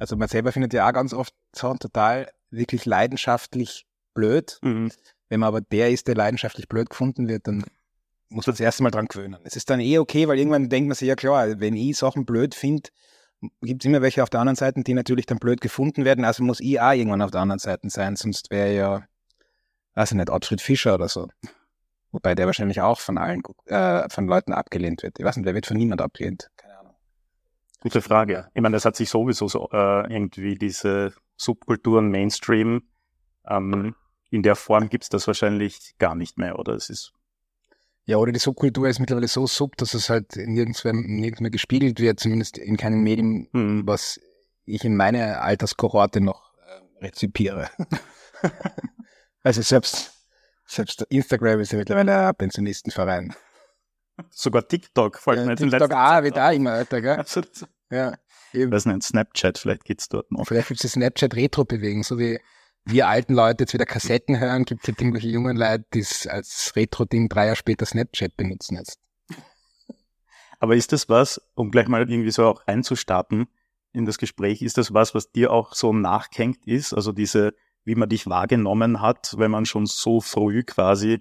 Also man selber findet ja auch ganz oft Sachen total wirklich leidenschaftlich blöd. Mhm. Wenn man aber der ist, der leidenschaftlich blöd gefunden wird, dann muss man das erste Mal dran gewöhnen. Es ist dann okay, weil irgendwann denkt man sich, ja klar, wenn ich Sachen blöd finde, gibt es immer welche auf der anderen Seite, die natürlich dann blöd gefunden werden. Also muss ich auch irgendwann auf der anderen Seite sein, sonst wäre ja, weiß ich nicht, Ottfried Fischer oder so. Wobei der wahrscheinlich auch von von Leuten abgelehnt wird. Ich weiß nicht, der wird von niemand abgelehnt. Keine Ahnung. Gute Frage. Ich meine, das hat sich sowieso so, irgendwie diese Subkulturen Mainstream, in der Form gibt's das wahrscheinlich gar nicht mehr, oder? Es ist Ja, oder die Subkultur ist mittlerweile so sub, dass es halt nirgends mehr gespiegelt wird, zumindest in keinem Medium, was ich in meiner Alterskohorte noch rezipiere. Also selbst Instagram ist ja mittlerweile ein Pensionistenverein. sogar TikTok, vor allem Ja, jetzt in TikTok letzter wird auch immer älter, gell? Also, Ja, ich eben. weiß nicht, Snapchat, vielleicht geht's dort noch. Vielleicht gibt es die Snapchat-Retro-Bewegung, so wie wir alten Leute jetzt wieder Kassetten hören, gibt es halt irgendwelche jungen Leute, die es als Retro-Ding 3 Jahre später Snapchat benutzen jetzt. Aber ist das was, um gleich mal irgendwie so auch einzustarten in das Gespräch, ist das was dir auch so nachgehängt ist? Also diese, wie man dich wahrgenommen hat, wenn man schon so früh quasi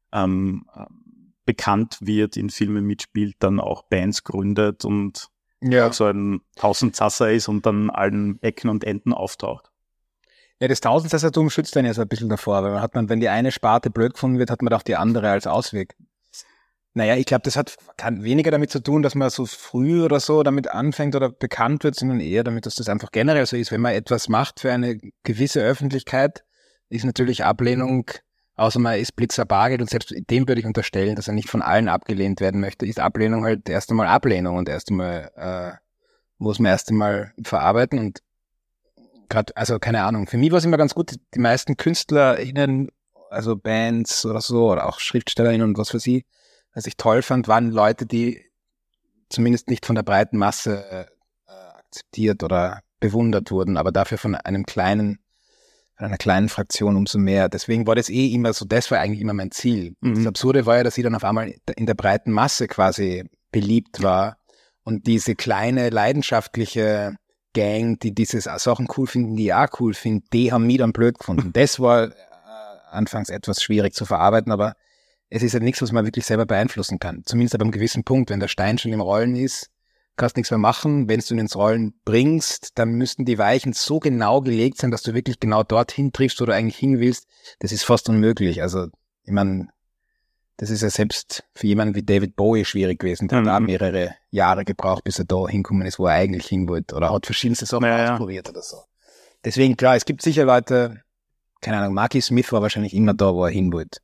bekannt wird, in Filmen mitspielt, dann auch Bands gründet und auch so ein Tausendsasser ist und dann allen Ecken und Enden auftaucht. Ja, das Tausendsassertum schützt dann ja so ein bisschen davor, weil wenn die eine Sparte blöd gefunden wird, hat man auch die andere als Ausweg. Naja, ich glaube, das kann weniger damit zu tun, dass man so früh oder so damit anfängt oder bekannt wird, sondern eher damit, dass das einfach generell so ist. Wenn man etwas macht für eine gewisse Öffentlichkeit, ist natürlich Ablehnung, außer man ist Blitzer Bargeld, und selbst dem würde ich unterstellen, dass er nicht von allen abgelehnt werden möchte, ist Ablehnung halt erst einmal Ablehnung und erst einmal muss man erst einmal verarbeiten. Und gerade, also keine Ahnung, für mich war es immer ganz gut, die meisten KünstlerInnen, also Bands oder so, oder auch SchriftstellerInnen und was für sie, was ich toll fand, waren Leute, die zumindest nicht von der breiten Masse akzeptiert oder bewundert wurden, aber dafür von einer kleinen Fraktion umso mehr. Deswegen war das immer so, das war eigentlich immer mein Ziel. Das Absurde war ja, dass sie dann auf einmal in der breiten Masse quasi beliebt war und diese kleine, leidenschaftliche Gang, die diese Sachen cool finden, die ich auch cool finde, die haben mich dann blöd gefunden. Das war anfangs etwas schwierig zu verarbeiten, aber es ist ja nichts, was man wirklich selber beeinflussen kann. Zumindest ab einem gewissen Punkt. Wenn der Stein schon im Rollen ist, kannst du nichts mehr machen. Wenn du ihn ins Rollen bringst, dann müssten die Weichen so genau gelegt sein, dass du wirklich genau dorthin triffst, wo du eigentlich hin willst. Das ist fast unmöglich. Also, ich meine, das ist ja selbst für jemanden wie David Bowie schwierig gewesen. Der hat da mehrere Jahre gebraucht, bis er da hinkommen ist, wo er eigentlich hin wollte. Oder hat verschiedenste Sachen ausprobiert oder so. Deswegen, klar, es gibt sicher Leute, keine Ahnung, Marky Smith war wahrscheinlich immer da, wo er hin wollte.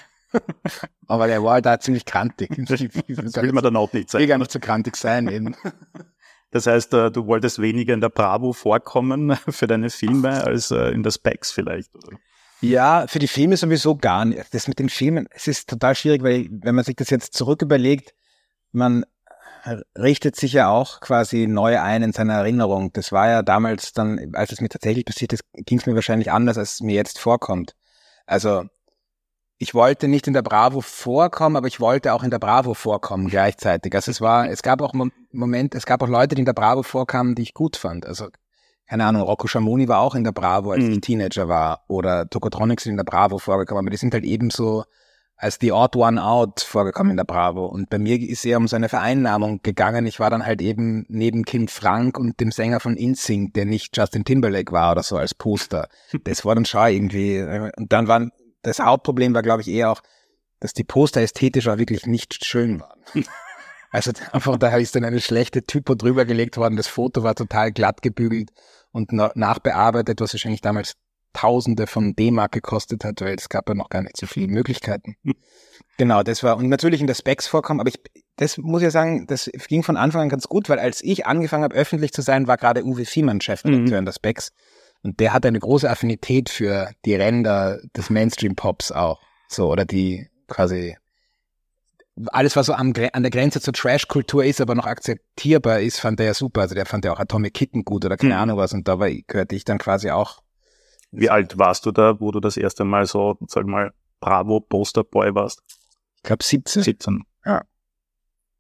Aber der war halt da ziemlich krantig. Das will man dann auch nicht sein. Ich will gar nicht so krantig sein eben. Das heißt, du wolltest weniger in der Bravo vorkommen für deine Filme als in der Specs vielleicht, oder? Ja, für die Filme sowieso gar nicht. Das mit den Filmen, es ist total schwierig, weil wenn man sich das jetzt zurück überlegt, man richtet sich ja auch quasi neu ein in seiner Erinnerung. Das war ja damals dann, als es mir tatsächlich passiert ist, ging es mir wahrscheinlich anders, als es mir jetzt vorkommt. Also ich wollte nicht in der Bravo vorkommen, aber ich wollte auch in der Bravo vorkommen gleichzeitig. Also es gab auch Leute, die in der Bravo vorkamen, die ich gut fand. Also, keine Ahnung, Rocco Schamoni war auch in der Bravo, als ich Teenager war. Oder Tokotronics sind in der Bravo vorgekommen. Aber die sind halt ebenso als the odd one out vorgekommen in der Bravo. Und bei mir ist eher um so eine Vereinnahmung gegangen. Ich war dann halt eben neben Kim Frank und dem Sänger von InSync, der nicht Justin Timberlake war oder so als Poster. Das war dann schon irgendwie. Und dann das Hauptproblem war, glaube ich, eher auch, dass die Poster ästhetisch auch wirklich nicht schön waren. Also einfach, da ist dann eine schlechte Typo drüber gelegt worden, das Foto war total glatt gebügelt und nachbearbeitet, was wahrscheinlich damals Tausende von D-Mark gekostet hat, weil es gab ja noch gar nicht so viele Möglichkeiten. Genau, das war, und natürlich in der Specs vorkommen, aber das muss ich ja sagen, das ging von Anfang an ganz gut, weil als ich angefangen habe, öffentlich zu sein, war gerade Uwe Fiemann Chefredakteur in der Specs. Und der hat eine große Affinität für die Ränder des Mainstream-Pops auch. So, oder die quasi alles, was so an der Grenze zur Trash-Kultur ist, aber noch akzeptierbar ist, fand er ja super. Also der fand ja auch Atomic Kitten gut oder keine Ahnung was. Und da gehörte ich dann quasi auch. Wie alt warst du da, wo du das erste Mal so, sag mal, Bravo-Posterboy warst? Ich glaube 17. 17. Ja.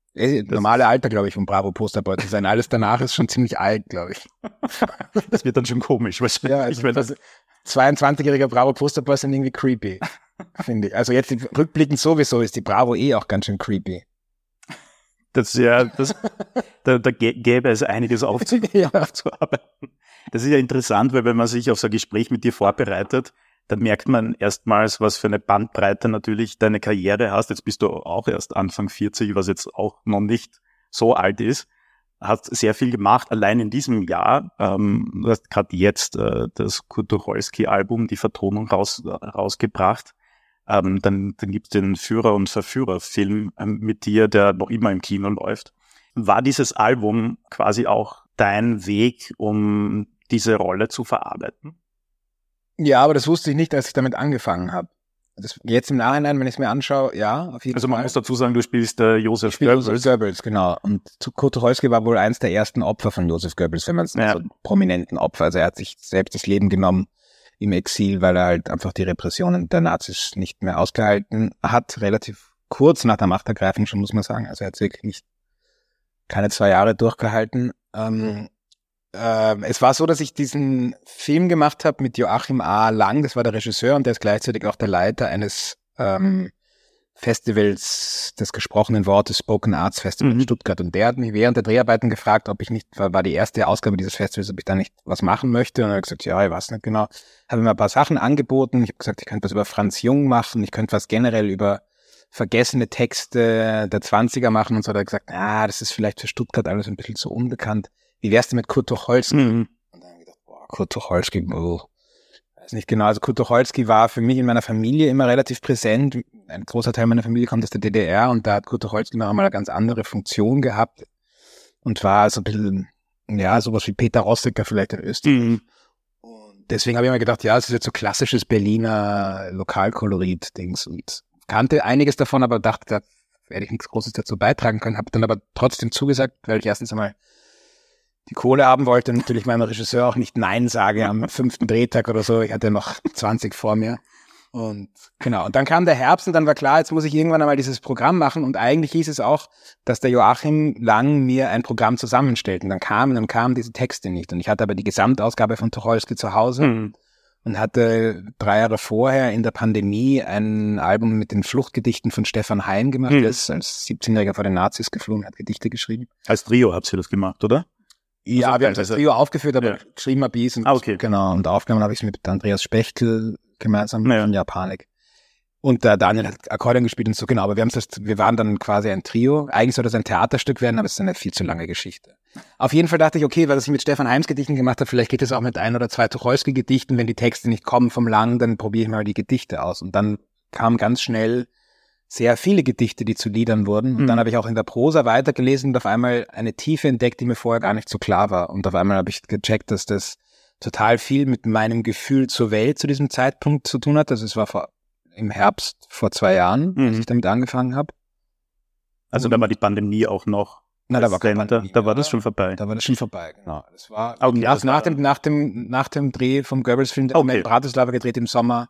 Normale Alter, glaube ich, vom Bravo-Posterboy zu sein. Alles danach ist schon ziemlich alt, glaube ich. Das wird dann schon komisch. Ja, also 22-jähriger Bravo-Posterboy sind irgendwie creepy, finde ich. Also jetzt rückblickend sowieso ist die Bravo auch ganz schön creepy. Da gäbe es einiges aufzuarbeiten. Das ist ja interessant, weil wenn man sich auf so ein Gespräch mit dir vorbereitet, dann merkt man erstmals, was für eine Bandbreite natürlich deine Karriere hast. Jetzt bist du auch erst Anfang 40, was jetzt auch noch nicht so alt ist. Hast sehr viel gemacht, allein in diesem Jahr. Du hast gerade jetzt das Kurt Tucholsky-Album, die Vertonung rausgebracht. Dann gibt's den Führer- und Verführer-Film mit dir, der noch immer im Kino läuft. War dieses Album quasi auch dein Weg, um diese Rolle zu verarbeiten? Ja, aber das wusste ich nicht, als ich damit angefangen habe. Jetzt im Nachhinein, wenn ich es mir anschaue, ja, auf jeden Fall. Also man muss dazu sagen, du spielst Josef Goebbels. Josef Goebbels, genau. Und Kurt Tucholsky war wohl eins der ersten Opfer von Josef Goebbels, wenn man es so prominenten Opfer. Also er hat sich selbst das Leben genommen im Exil, weil er halt einfach die Repressionen der Nazis nicht mehr ausgehalten hat. Relativ kurz nach der Machtergreifung schon, muss man sagen. Also er hat wirklich keine 2 Jahre durchgehalten. Es war so, dass ich diesen Film gemacht habe mit Joachim A. Lang, das war der Regisseur und der ist gleichzeitig auch der Leiter eines Festivals des gesprochenen Wortes, Spoken Arts Festival in Stuttgart. Und der hat mich während der Dreharbeiten gefragt, ob ich nicht, war die erste Ausgabe dieses Festivals, ob ich da nicht was machen möchte. Und er hat gesagt, ja, ich weiß nicht genau. Habe mir ein paar Sachen angeboten. Ich habe gesagt, ich könnte was über Franz Jung machen, ich könnte was generell über vergessene Texte der 20er machen und so. Da hat er gesagt, das ist vielleicht für Stuttgart alles ein bisschen zu unbekannt. Wie wär's denn mit Kurt Tucholsky? Und dann habe ich gedacht, Kurt Tucholsky, weiß nicht genau. Also Kurt Tucholsky war für mich in meiner Familie immer relativ präsent. Ein großer Teil meiner Familie kommt aus der DDR und da hat Kurt Tucholsky noch einmal eine ganz andere Funktion gehabt und war so ein bisschen, sowas wie Peter Rossecker vielleicht in Österreich. Und deswegen habe ich mir gedacht, es ist jetzt so klassisches Berliner Lokalkolorit-Dings und kannte einiges davon, aber dachte, da werde ich nichts Großes dazu beitragen können, habe dann aber trotzdem zugesagt, weil ich erstens einmal die Kohle haben wollte, natürlich meinem Regisseur auch nicht Nein sage am 5. Drehtag oder so. Ich hatte noch 20 vor mir. Und genau. Und dann kam der Herbst und dann war klar, jetzt muss ich irgendwann einmal dieses Programm machen. Und eigentlich hieß es auch, dass der Joachim Lang mir ein Programm zusammenstellt. Und dann kamen diese Texte nicht. Und ich hatte aber die Gesamtausgabe von Tucholsky zu Hause und hatte 3 Jahre vorher in der Pandemie ein Album mit den Fluchtgedichten von Stefan Hein gemacht. Der ist als 17-Jähriger vor den Nazis geflohen, hat Gedichte geschrieben. Als Trio habt ihr das gemacht, oder? Ja, wir haben das Trio aufgeführt, aber geschrieben habe ich es. Okay. Genau, und aufgenommen habe ich es mit Andreas Spechtel gemeinsam von Japanik. Und der Daniel hat Akkordeon gespielt und so, genau, aber wir waren dann quasi ein Trio. Eigentlich soll das ein Theaterstück werden, aber es ist eine viel zu lange Geschichte. Auf jeden Fall dachte ich, okay, weil ich mit Stefan Heims Gedichten gemacht habe, vielleicht geht es auch mit 1 oder 2 Tucholsky-Gedichten. Wenn die Texte nicht kommen vom Lang, dann probiere ich mal die Gedichte aus. Und dann kam ganz schnell sehr viele Gedichte, die zu Liedern wurden. Und dann habe ich auch in der Prosa weitergelesen und auf einmal eine Tiefe entdeckt, die mir vorher gar nicht so klar war. Und auf einmal habe ich gecheckt, dass das total viel mit meinem Gefühl zur Welt zu diesem Zeitpunkt zu tun hat. Also es war im Herbst vor 2 Jahren, als ich damit angefangen habe. Also da war die Pandemie auch noch. Da war keine Pandemie. Da war das schon vorbei. Da war das schon vorbei, genau. Das war okay, nach dem Dreh vom Goebbels-Film, der mit Bratislava gedreht im Sommer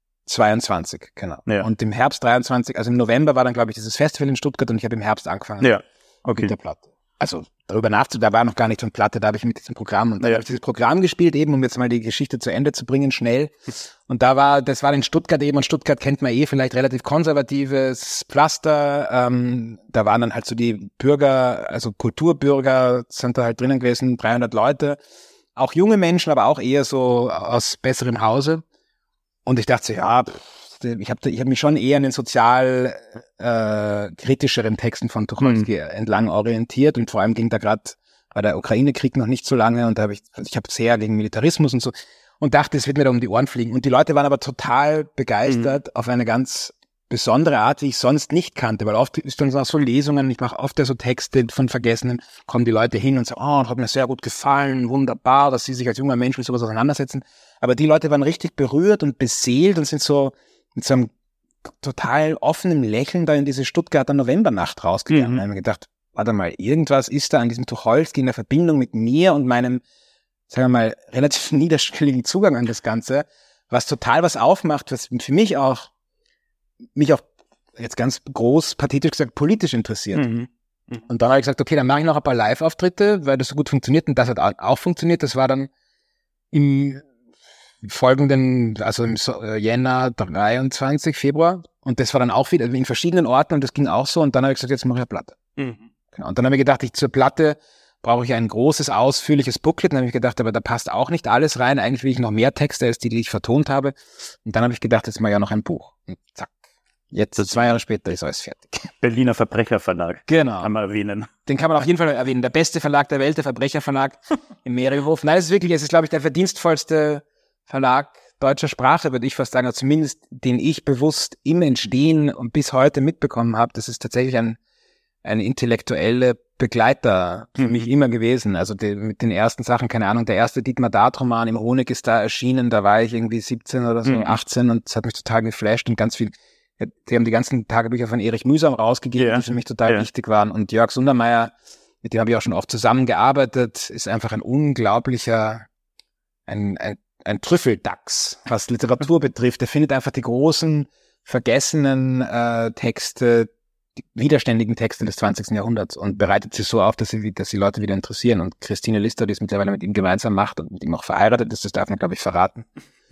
22, genau. Ja. Und im Herbst 23, also im November war dann, glaube ich, dieses Festival in Stuttgart und ich habe im Herbst angefangen mit der Platte. Also darüber nachzudenken, da war noch gar nicht so eine Platte, da habe ich mit diesem Programm und da habe ich dieses Programm gespielt eben, um jetzt mal die Geschichte zu Ende zu bringen, schnell. Und das war in Stuttgart eben und Stuttgart kennt man vielleicht relativ konservatives Pflaster. Da waren dann halt so die Bürger, also Kulturbürger sind da halt drinnen gewesen, 300 Leute. Auch junge Menschen, aber auch eher so aus besserem Hause. Und ich dachte so, ich hab mich schon eher an den sozial kritischeren Texten von Tucholsky entlang orientiert und vor allem ging da gerade bei der Ukraine-Krieg noch nicht so lange und ich habe sehr gegen Militarismus und so und dachte, es wird mir da um die Ohren fliegen. Und die Leute waren aber total begeistert auf eine ganz besondere Art, wie ich sonst nicht kannte, weil oft ist dann auch so Lesungen, ich mache oft ja so Texte von Vergessenen, kommen die Leute hin und sagen, das hat mir sehr gut gefallen, wunderbar, dass sie sich als junger Mensch mit sowas auseinandersetzen. Aber die Leute waren richtig berührt und beseelt und sind so mit so einem total offenen Lächeln da in diese Stuttgarter Novembernacht rausgegangen. Da haben wir gedacht, warte mal, irgendwas ist da an diesem Tucholsky in der Verbindung mit mir und meinem, sagen wir mal, relativ niederschwelligen Zugang an das Ganze, was total was aufmacht, was für mich auch jetzt ganz groß pathetisch gesagt politisch interessiert. Und dann habe ich gesagt, okay, dann mache ich noch ein paar Live-Auftritte, weil das so gut funktioniert und das hat auch funktioniert. Das war dann im folgenden, also im Jänner 23, Februar. Und das war dann auch wieder in verschiedenen Orten und das ging auch so. Und dann habe ich gesagt, jetzt mache ich eine Platte. Genau. Und dann habe ich gedacht, zur Platte brauche ich ein großes, ausführliches Booklet. Dann habe ich gedacht, aber da passt auch nicht alles rein. Eigentlich will ich noch mehr Texte als die ich vertont habe. Und dann habe ich gedacht, jetzt mache ich ja noch ein Buch. Und zack. Jetzt, 2 Jahre später, ist alles fertig. Berliner Verbrecherverlag. Genau. Kann man erwähnen. Den kann man auf jeden Fall erwähnen. Der beste Verlag der Welt, der Verbrecherverlag im Meerhof. Nein, es ist, glaube ich, der verdienstvollste Verlag deutscher Sprache, würde ich fast sagen, also zumindest den ich bewusst im Entstehen und bis heute mitbekommen habe. Das ist tatsächlich ein intellektueller Begleiter für mich immer gewesen. Also mit den ersten Sachen, keine Ahnung, der erste Dietmar Dart-Roman im Honig ist da erschienen, da war ich irgendwie 17 oder so, 18 und es hat mich total geflasht und ganz viel. Sie haben die ganzen Tagebücher von Erich Mühsam rausgegeben, die für mich total wichtig waren. Und Jörg Sundermeier, mit dem habe ich auch schon oft zusammengearbeitet, ist einfach ein unglaublicher, ein Trüffeldachs, was Literatur betrifft. Der findet einfach die großen, vergessenen Texte, die widerständigen Texte des 20. Jahrhunderts und bereitet sie so auf, dass sie Leute wieder interessieren. Und Christine Lister, die es mittlerweile mit ihm gemeinsam macht und mit ihm auch verheiratet ist, das darf man, glaube ich, verraten,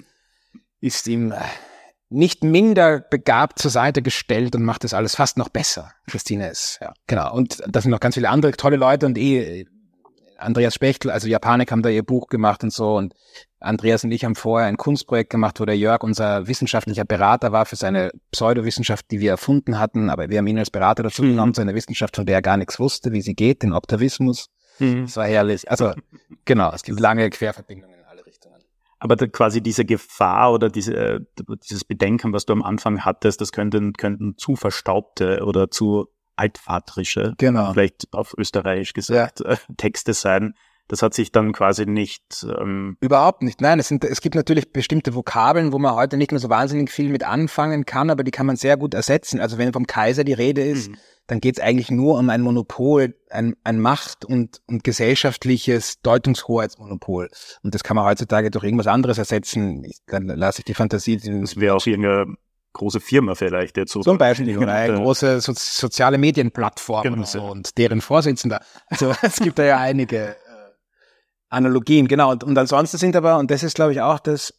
ist ihm nicht minder begabt zur Seite gestellt und macht das alles fast noch besser. Christine ist, ja, genau. Und da sind noch ganz viele andere tolle Leute und Andreas Spechtel, also Japanik, haben da ihr Buch gemacht und so und Andreas und ich haben vorher ein Kunstprojekt gemacht, wo der Jörg unser wissenschaftlicher Berater war für seine Pseudowissenschaft, die wir erfunden hatten, aber wir haben ihn als Berater dazu genommen, zu einer Wissenschaft, von der er gar nichts wusste, wie sie geht, den Optavismus. Das war herrlich. Also, genau, es gibt lange Querverbindungen in alle Richtungen. Aber quasi diese Gefahr oder dieses Bedenken, was du am Anfang hattest, das könnten zu verstaubte oder zu altvatrische, vielleicht auf Österreichisch gesagt, Texte sein. Das hat sich dann quasi nicht... Überhaupt nicht. Nein, es gibt natürlich bestimmte Vokabeln, wo man heute nicht mehr so wahnsinnig viel mit anfangen kann, aber die kann man sehr gut ersetzen. Also wenn vom Kaiser die Rede ist, dann geht es eigentlich nur um ein Monopol, ein Macht- und gesellschaftliches Deutungshoheitsmonopol. Und das kann man heutzutage durch irgendwas anderes ersetzen. Dann lasse ich die Fantasie... Das wäre auch irgendeine große Firma vielleicht jetzt so. Zum Beispiel, oder eine große soziale Medienplattform und so und deren Vorsitzender. Also es gibt da ja einige Analogien, genau. Und ansonsten sind aber, und das ist, glaube ich, auch das,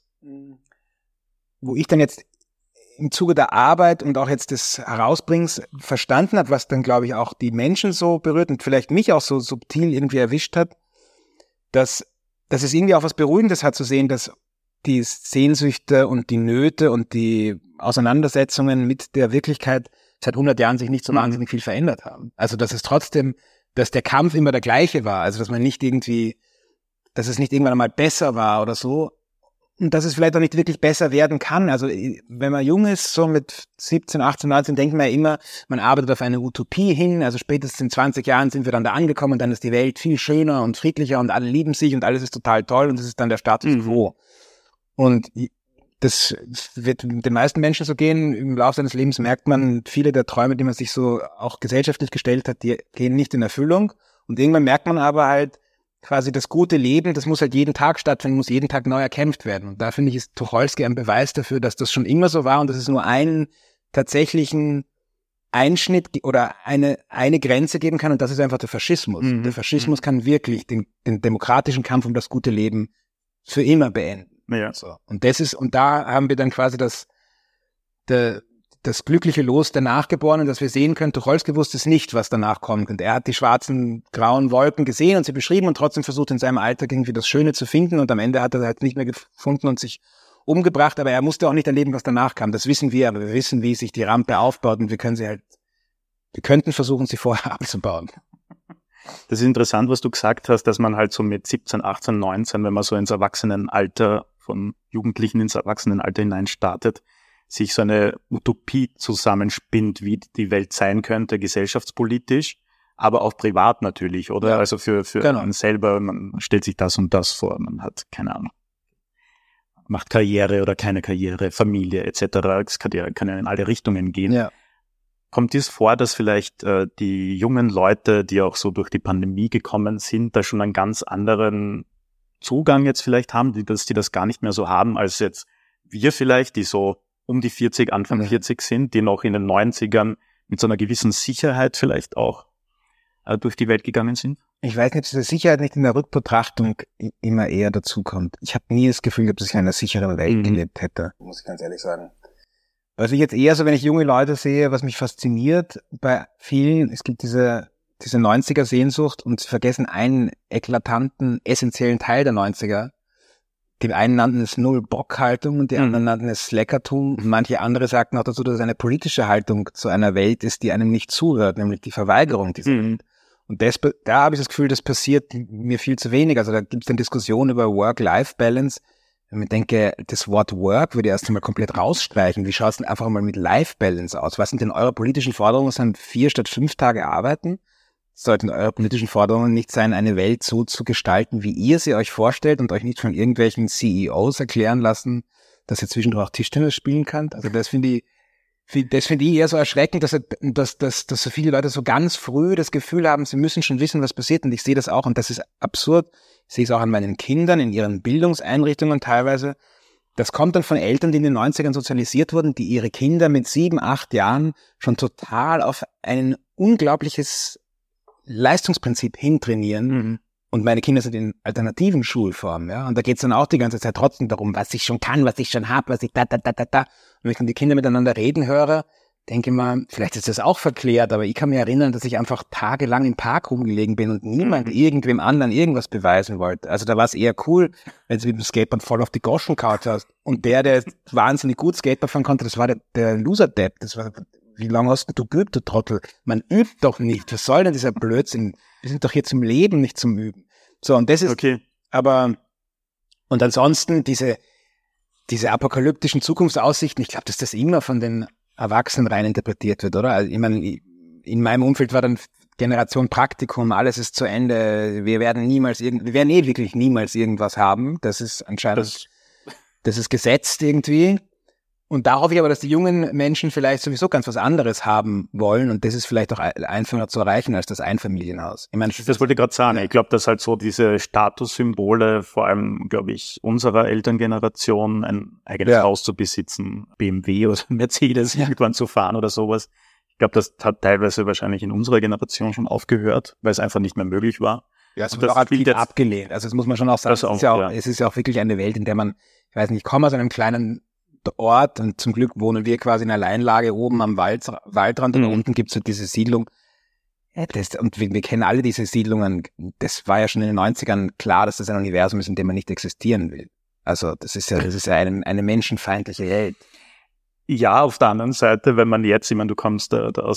wo ich dann jetzt im Zuge der Arbeit und auch jetzt des Herausbringens verstanden habe, was dann, glaube ich, auch die Menschen so berührt und vielleicht mich auch so subtil irgendwie erwischt hat, dass es irgendwie auch was Beruhigendes hat zu sehen, dass die Sehnsüchte und die Nöte und die Auseinandersetzungen mit der Wirklichkeit seit 100 Jahren sich nicht so wahnsinnig viel verändert haben. Also, dass der Kampf immer der gleiche war. Also, dass es nicht irgendwann einmal besser war oder so. Und dass es vielleicht auch nicht wirklich besser werden kann. Also, wenn man jung ist, so mit 17, 18, 19, denkt man ja immer, man arbeitet auf eine Utopie hin. Also, spätestens in 20 Jahren sind wir dann da angekommen und dann ist die Welt viel schöner und friedlicher und alle lieben sich und alles ist total toll und das ist dann der Status quo. Und das wird den meisten Menschen so gehen. Im Laufe seines Lebens merkt man, viele der Träume, die man sich so auch gesellschaftlich gestellt hat, die gehen nicht in Erfüllung. Und irgendwann merkt man aber halt quasi das gute Leben, das muss halt jeden Tag stattfinden, muss jeden Tag neu erkämpft werden. Und da finde ich, ist Tucholsky ein Beweis dafür, dass das schon immer so war und dass es nur einen tatsächlichen Einschnitt oder eine Grenze geben kann und das ist einfach der Faschismus. Der Faschismus kann wirklich den demokratischen Kampf um das gute Leben für immer beenden. Ja. So. Und da haben wir dann quasi das glückliche Los der Nachgeborenen, dass wir sehen können, Tucholsky wusste es nicht, was danach kommt. Und er hat die schwarzen, grauen Wolken gesehen und sie beschrieben und trotzdem versucht in seinem Alltag irgendwie das Schöne zu finden und am Ende hat er halt nicht mehr gefunden und sich umgebracht, aber er musste auch nicht erleben, was danach kam. Das wissen wir, aber wir wissen, wie sich die Rampe aufbaut und wir könnten versuchen, sie vorher abzubauen. Das ist interessant, was du gesagt hast, dass man halt so mit 17, 18, 19, wenn man so ins Erwachsenenalter, von Jugendlichen ins Erwachsenenalter hinein startet, sich so eine Utopie zusammenspinnt, wie die Welt sein könnte, gesellschaftspolitisch, aber auch privat natürlich, oder? Ja. Also für einen selber, man stellt sich das und das vor, man hat, keine Ahnung, macht Karriere oder keine Karriere, Familie etc. Es kann ja in alle Richtungen gehen. Ja. Kommt es vor, dass vielleicht die jungen Leute, die auch so durch die Pandemie gekommen sind, da schon einen ganz anderen Zugang jetzt vielleicht haben, dass die das gar nicht mehr so haben, als jetzt wir vielleicht, die so um die 40, Anfang 40 sind, die noch in den 90ern mit so einer gewissen Sicherheit vielleicht auch durch die Welt gegangen sind? Ich weiß nicht, ob diese Sicherheit nicht in der Rückbetrachtung immer eher dazukommt. Ich habe nie das Gefühl gehabt, dass ich in einer sicheren Welt gelebt hätte, muss ich ganz ehrlich sagen. Was ich jetzt eher so, wenn ich junge Leute sehe, was mich fasziniert bei vielen, es gibt diese 90er-Sehnsucht und sie vergessen einen eklatanten, essentiellen Teil der 90er. Die einen nannten es Null-Bock-Haltung und die anderen nannten es Slackertum. Und manche andere sagten auch dazu, dass es eine politische Haltung zu einer Welt ist, die einem nicht zuhört, nämlich die Verweigerung dieser Welt. Und da habe ich das Gefühl, das passiert mir viel zu wenig. Also da gibt es dann Diskussionen über Work-Life-Balance. Wenn ich denke, das Wort Work würde ich erst einmal komplett rausstreichen. Wie schaut es denn einfach mal mit Life-Balance aus? Was sind denn eure politischen Forderungen? Sind 4 statt 5 Tage arbeiten? Sollten eure politischen Forderungen nicht sein, eine Welt so zu gestalten, wie ihr sie euch vorstellt und euch nicht von irgendwelchen CEOs erklären lassen, dass ihr zwischendurch auch Tischtennis spielen könnt? Also das finde ich eher so erschreckend, dass so viele Leute so ganz früh das Gefühl haben, sie müssen schon wissen, was passiert. Und ich sehe das auch und das ist absurd. Ich sehe es auch an meinen Kindern in ihren Bildungseinrichtungen teilweise. Das kommt dann von Eltern, die in den 90ern sozialisiert wurden, die ihre Kinder mit 7, 8 Jahren schon total auf ein unglaubliches Leistungsprinzip hintrainieren. Und meine Kinder sind in alternativen Schulformen, ja. Und da geht's dann auch die ganze Zeit trotzdem darum, was ich schon kann, was ich schon habe, was ich da. Und wenn ich dann die Kinder miteinander reden höre, denke ich mal, vielleicht ist das auch verklärt, aber ich kann mich erinnern, dass ich einfach tagelang im Park rumgelegen bin und niemand irgendwem anderen irgendwas beweisen wollte. Also da war es eher cool, wenn du mit dem Skateboard voll auf die Goschen kaut hast. Und der wahnsinnig gut Skateboard fahren konnte, das war der Loser-Depp. Das war, wie lange hast du geübt, du Trottel? Man übt doch nicht. Was soll denn dieser Blödsinn? Wir sind doch hier zum Leben, nicht zum Üben. So, und das ist, okay. Aber, und ansonsten diese apokalyptischen Zukunftsaussichten, ich glaube, dass das immer von den Erwachsenen rein interpretiert wird, oder? Also, ich meine, in meinem Umfeld war dann Generation Praktikum, alles ist zu Ende, wir werden wirklich niemals irgendwas haben. Das ist anscheinend, das ist gesetzt irgendwie. Und da hoffe ich aber, dass die jungen Menschen vielleicht sowieso ganz was anderes haben wollen und das ist vielleicht auch einfacher zu erreichen als das Einfamilienhaus. Ich meine, das wollte ich gerade sagen. Ich glaube, dass halt so diese Statussymbole, vor allem, glaube ich, unserer Elterngeneration, ein eigenes Haus zu besitzen, BMW oder Mercedes irgendwann zu fahren oder sowas. Ich glaube, das hat teilweise wahrscheinlich in unserer Generation schon aufgehört, weil es einfach nicht mehr möglich war. Ja, es wird auch viel abgelehnt. Also das muss man schon auch sagen. Es ist ja auch wirklich eine Welt, in der man, ich weiß nicht, ich komme aus einem kleinen Ort und zum Glück wohnen wir quasi in Alleinlage oben am Waldrand und unten gibt's so diese Siedlung. Ja, und wir kennen alle diese Siedlungen. Das war ja schon in den 90ern klar, dass das ein Universum ist, in dem man nicht existieren will. Also das ist ja eine menschenfeindliche Welt. Ja, auf der anderen Seite, wenn man jetzt, ich meine, du kommst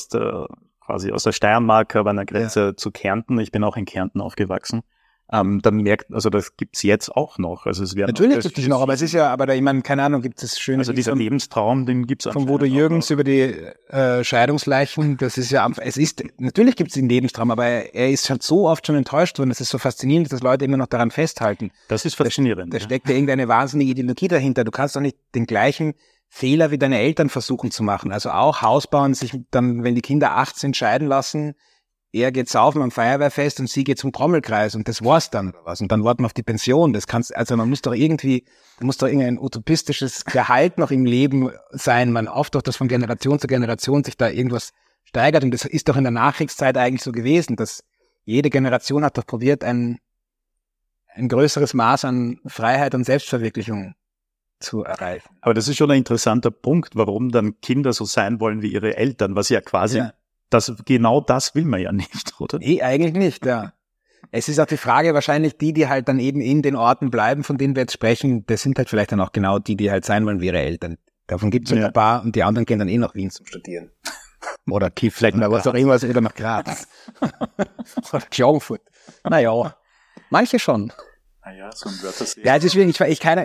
quasi aus der Steiermark, aber an der Grenze zu Kärnten. Ich bin auch in Kärnten aufgewachsen. Dann merkt, also das gibt's jetzt auch noch. Also es wäre natürlich gibt es noch, aber es ist ja, aber da, ich meine, keine Ahnung, gibt es schöne. Also dieser Lebenstraum, den gibt's von Bodo Jürgens über die Scheidungsleichen. Das ist ja, natürlich gibt's den Lebenstraum, aber er ist halt so oft schon enttäuscht worden. Das ist so faszinierend, dass Leute immer noch daran festhalten. Das ist faszinierend. Da steckt ja irgendeine wahnsinnige Ideologie dahinter. Du kannst doch nicht den gleichen Fehler wie deine Eltern versuchen zu machen. Also auch Haus bauen, sich dann, wenn die Kinder 18 scheiden lassen. Er geht saufen am Feuerwehrfest und sie geht zum Trommelkreis und das war's dann oder was. Und dann warten wir auf die Pension. Man muss doch irgendein utopistisches Gehalt noch im Leben sein. Man hofft doch, dass von Generation zu Generation sich da irgendwas steigert. Und das ist doch in der Nachkriegszeit eigentlich so gewesen, dass jede Generation hat doch probiert, ein größeres Maß an Freiheit und Selbstverwirklichung zu erreichen. Aber das ist schon ein interessanter Punkt, warum dann Kinder so sein wollen wie ihre Eltern, was ja quasi genau das will man ja nicht, oder? Nee, eigentlich nicht, ja. Es ist auch die Frage, wahrscheinlich die halt dann eben in den Orten bleiben, von denen wir jetzt sprechen, das sind halt vielleicht dann auch genau die halt sein wollen wie ihre Eltern. Davon gibt es ein paar und die anderen gehen dann nach Wien zum Studieren. Oder Kiff, vielleicht oder was auch immer, oder nach Graz. Oder Klagenfurt. Naja, manche schon. Ja, so ein Wörtersee. Ja, es ist schwierig.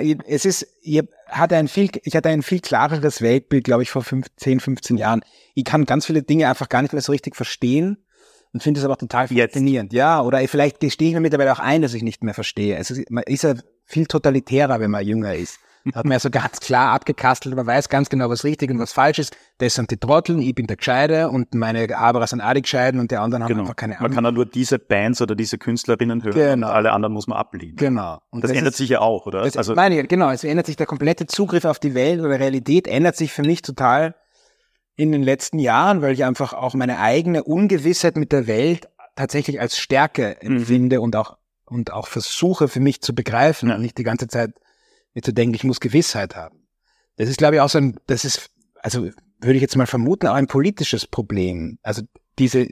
Ich hatte ein viel klareres Weltbild, glaube ich, vor 10, 15 Jahren. Ich kann ganz viele Dinge einfach gar nicht mehr so richtig verstehen und finde es aber auch total faszinierend. Ja, oder vielleicht gestehe ich mir mittlerweile auch ein, dass ich nicht mehr verstehe. Man ist ja viel totalitärer, wenn man jünger ist. Da hat man ja so ganz klar abgekastelt, man weiß ganz genau, was richtig und was falsch ist. Das sind die Trotteln, ich bin der Gescheide und meine Aberer sind auch die Gescheiden und die anderen haben einfach keine Ahnung. Man kann ja nur diese Bands oder diese Künstlerinnen hören und alle anderen muss man ablehnen. Genau. Und das ändert sich ja auch, oder? Es ändert sich der komplette Zugriff auf die Welt oder Realität ändert sich für mich total in den letzten Jahren, weil ich einfach auch meine eigene Ungewissheit mit der Welt tatsächlich als Stärke empfinde und auch versuche für mich zu begreifen und nicht die ganze Zeit mir zu denken, ich muss Gewissheit haben. Das ist, glaube ich, auch also würde ich jetzt mal vermuten, auch ein politisches Problem. Also diese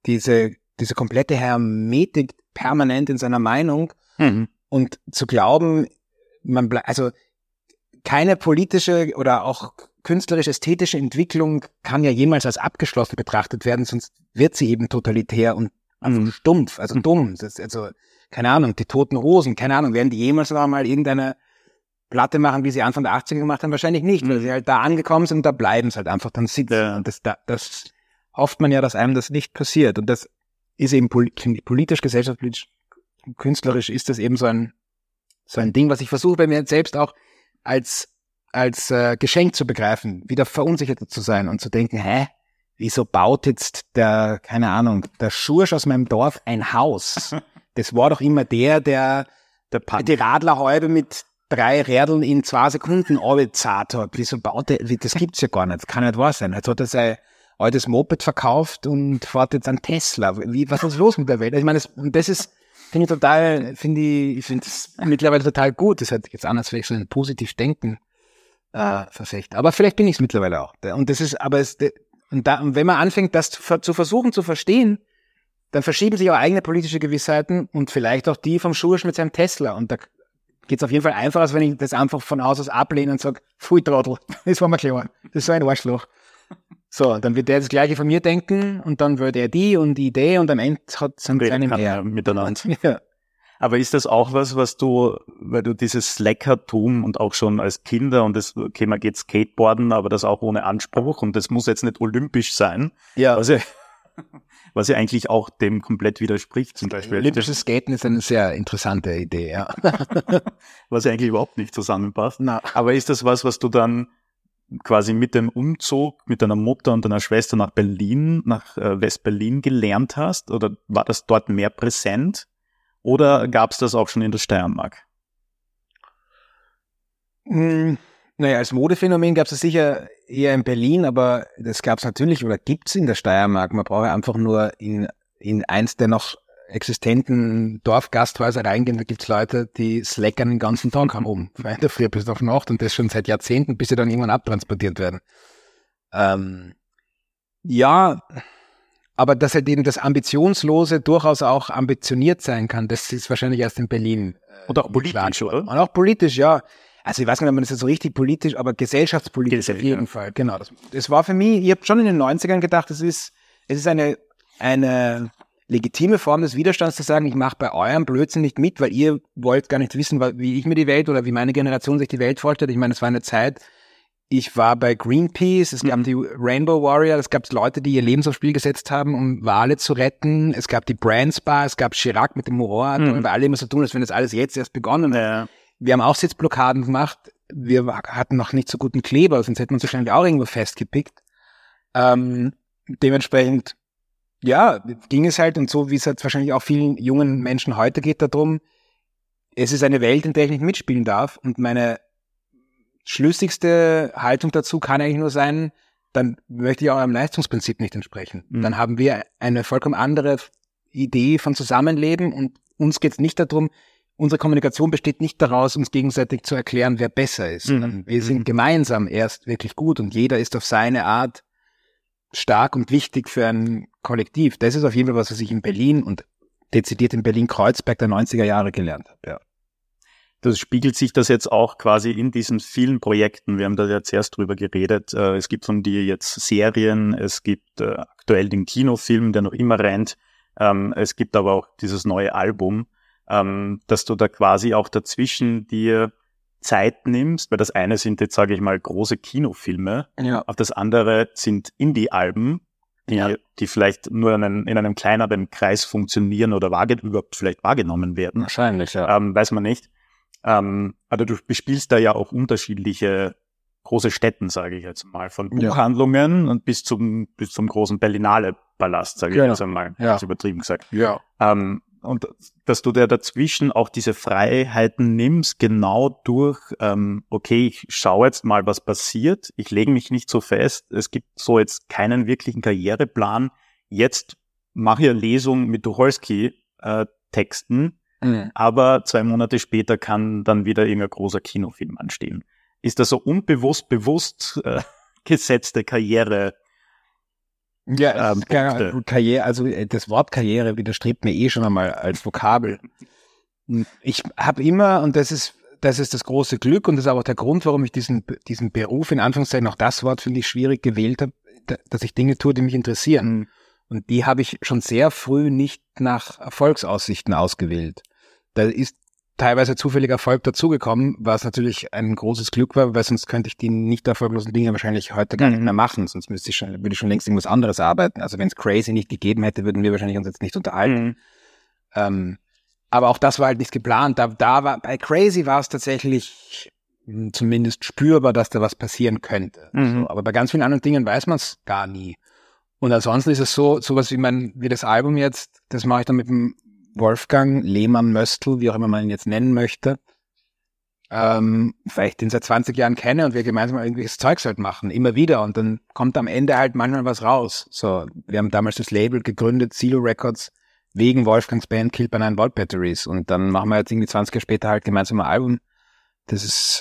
komplette Hermetik permanent in seiner Meinung und zu glauben, also keine politische oder auch künstlerisch-ästhetische Entwicklung kann ja jemals als abgeschlossen betrachtet werden, sonst wird sie eben totalitär und stumpf, also dumm. Das ist also, keine Ahnung, die Toten Hosen, keine Ahnung, werden die jemals noch mal irgendeine Platte machen, wie sie Anfang der 80er gemacht haben? Wahrscheinlich nicht, weil sie halt da angekommen sind und da bleiben sie halt einfach dann sitzen. Ja. Und das hofft man ja, dass einem das nicht passiert. Und das ist eben politisch, gesellschaftspolitisch, künstlerisch ist das eben so ein Ding, was ich versuche bei mir selbst auch als Geschenk zu begreifen, wieder verunsichert zu sein und zu denken, wieso baut jetzt der Schursch aus meinem Dorf ein Haus? Das war doch immer der die Radlerhäube mit 3 Rädeln in 2 Sekunden abgezahlt hat. Wieso baut der, das gibt's ja gar nicht, das kann nicht wahr sein. Jetzt hat er sein altes Moped verkauft und fährt jetzt einen Tesla. Was ist los mit der Welt? Ich meine, das finde ich es mittlerweile total gut. Das hat jetzt anders, vielleicht so ein positiv Denken verfecht. Aber vielleicht bin ich es mittlerweile auch. Und das ist, und wenn man anfängt, das zu versuchen zu verstehen, dann verschieben sich auch eigene politische Gewissheiten und vielleicht auch die vom Schursch mit seinem Tesla. Und da geht's auf jeden Fall einfacher, als wenn ich das einfach von aus ablehne und sage, pfui Trottel, das war mir klar. Das ist so ein Arschloch. So, dann wird der das Gleiche von mir denken und dann wird er die Idee und am Ende hat es eine mehr miteinander. Ja. Aber ist das auch was weil du dieses Slackertum und auch schon als Kinder und man geht Skateboarden, aber das auch ohne Anspruch und das muss jetzt nicht olympisch sein. Ja. Was ja eigentlich auch dem komplett widerspricht, zum Beispiel. Olympisches Skaten ist eine sehr interessante Idee, ja. Was ja eigentlich überhaupt nicht zusammenpasst. Na. Aber ist das was du dann quasi mit dem Umzug mit deiner Mutter und deiner Schwester nach Berlin, nach West-Berlin gelernt hast? Oder war das dort mehr präsent? Oder gab es das auch schon in der Steiermark? Naja, als Modephänomen gab es sicher eher in Berlin, aber das gab es natürlich oder gibt's in der Steiermark. Man braucht einfach nur in eins der noch existenten Dorfgasthäuser reingehen, da gibt's Leute, die slackern den ganzen Tag von der Früh bis auf Nacht und das schon seit Jahrzehnten, bis sie dann irgendwann abtransportiert werden. Ja, aber dass halt eben das Ambitionslose durchaus auch ambitioniert sein kann, das ist wahrscheinlich erst in Berlin. Und auch politisch, oder? Und auch politisch, ja. Also ich weiß nicht, ob man das jetzt so richtig politisch, aber gesellschaftspolitisch auf jeden Fall. Genau. Das war für mich, ich habe schon in den 90ern gedacht, es ist eine legitime Form des Widerstands zu sagen, ich mache bei eurem Blödsinn nicht mit, weil ihr wollt gar nicht wissen, wie ich mir die Welt oder wie meine Generation sich die Welt vorstellt. Ich meine, es war eine Zeit, ich war bei Greenpeace, es gab die Rainbow Warrior, es gab Leute, die ihr Leben aufs Spiel gesetzt haben, um Wale zu retten. Es gab die Brands Bar, es gab Chirac mit dem Moorrad, weil alle immer so tun, als wenn das alles jetzt erst begonnen hat. Ja. Wir haben auch Sitzblockaden gemacht. Wir hatten noch nicht so guten Kleber, sonst hätten wir uns wahrscheinlich auch irgendwo festgepickt. Dementsprechend, ja, ging es halt, und so wie es halt wahrscheinlich auch vielen jungen Menschen heute geht, darum, es ist eine Welt, in der ich nicht mitspielen darf, und meine schlüssigste Haltung dazu kann eigentlich nur sein, dann möchte ich auch eurem Leistungsprinzip nicht entsprechen. Dann haben wir eine vollkommen andere Idee von Zusammenleben, und uns geht es nicht darum, unsere Kommunikation besteht nicht daraus, uns gegenseitig zu erklären, wer besser ist. Wir sind gemeinsam erst wirklich gut, und jeder ist auf seine Art stark und wichtig für ein Kollektiv. Das ist auf jeden Fall was ich in Berlin und dezidiert in Berlin-Kreuzberg der 90er Jahre gelernt habe. Ja. Das spiegelt sich das jetzt auch quasi in diesen vielen Projekten. Wir haben da ja zuerst drüber geredet. Es gibt von dir jetzt Serien, es gibt aktuell den Kinofilm, der noch immer rennt. Es gibt aber auch dieses neue Album, dass du da quasi auch dazwischen dir Zeit nimmst, weil das eine sind jetzt, sage ich mal, große Kinofilme, auf das andere sind Indie-Alben, die vielleicht nur in einem kleineren Kreis funktionieren oder überhaupt vielleicht wahrgenommen werden. Wahrscheinlich, ja. Weiß man nicht. Also du bespielst da ja auch unterschiedliche große Städten, sage ich jetzt mal, von Buchhandlungen und bis zum großen Berlinale-Palast, sage ich jetzt einmal, ganz übertrieben gesagt. Ja. Und dass du dir dazwischen auch diese Freiheiten nimmst, genau durch, okay, ich schaue jetzt mal, was passiert, ich lege mich nicht so fest, es gibt so jetzt keinen wirklichen Karriereplan, jetzt mache hier Lesung mit Tucholsky-Texten, aber 2 Monate später kann dann wieder irgendein großer Kinofilm anstehen. Ist das so unbewusst, bewusst gesetzte Karriere? Ja, Karriere, also das Wort Karriere widerstrebt mir schon einmal als Vokabel. Ich habe immer, und das ist das große Glück und das ist auch der Grund, warum ich diesen Beruf, in Anführungszeichen, auch das Wort finde ich schwierig gewählt habe, dass ich Dinge tue, die mich interessieren. Und die habe ich schon sehr früh nicht nach Erfolgsaussichten ausgewählt. Da ist teilweise zufälliger Erfolg dazugekommen, was natürlich ein großes Glück war, weil sonst könnte ich die nicht erfolglosen Dinge wahrscheinlich heute gar nicht mehr machen, sonst würde ich schon längst irgendwas anderes arbeiten. Also wenn es Crazy nicht gegeben hätte, würden wir wahrscheinlich uns jetzt nicht unterhalten. Aber auch das war halt nicht geplant. Bei Crazy war es tatsächlich zumindest spürbar, dass da was passieren könnte. So, aber bei ganz vielen anderen Dingen weiß man es gar nie. Und ansonsten ist es sowas wie das Album jetzt, das mache ich dann mit dem Wolfgang Lehmann-Möstl, wie auch immer man ihn jetzt nennen möchte, weil ich den seit 20 Jahren kenne und wir gemeinsam irgendwelches Zeugs halt machen, immer wieder. Und dann kommt am Ende halt manchmal was raus. So, wir haben damals das Label gegründet, Zero Records, wegen Wolfgangs Band Killed by 9 Volt Batteries. Und dann machen wir jetzt irgendwie 20 Jahre später halt gemeinsam ein Album. Das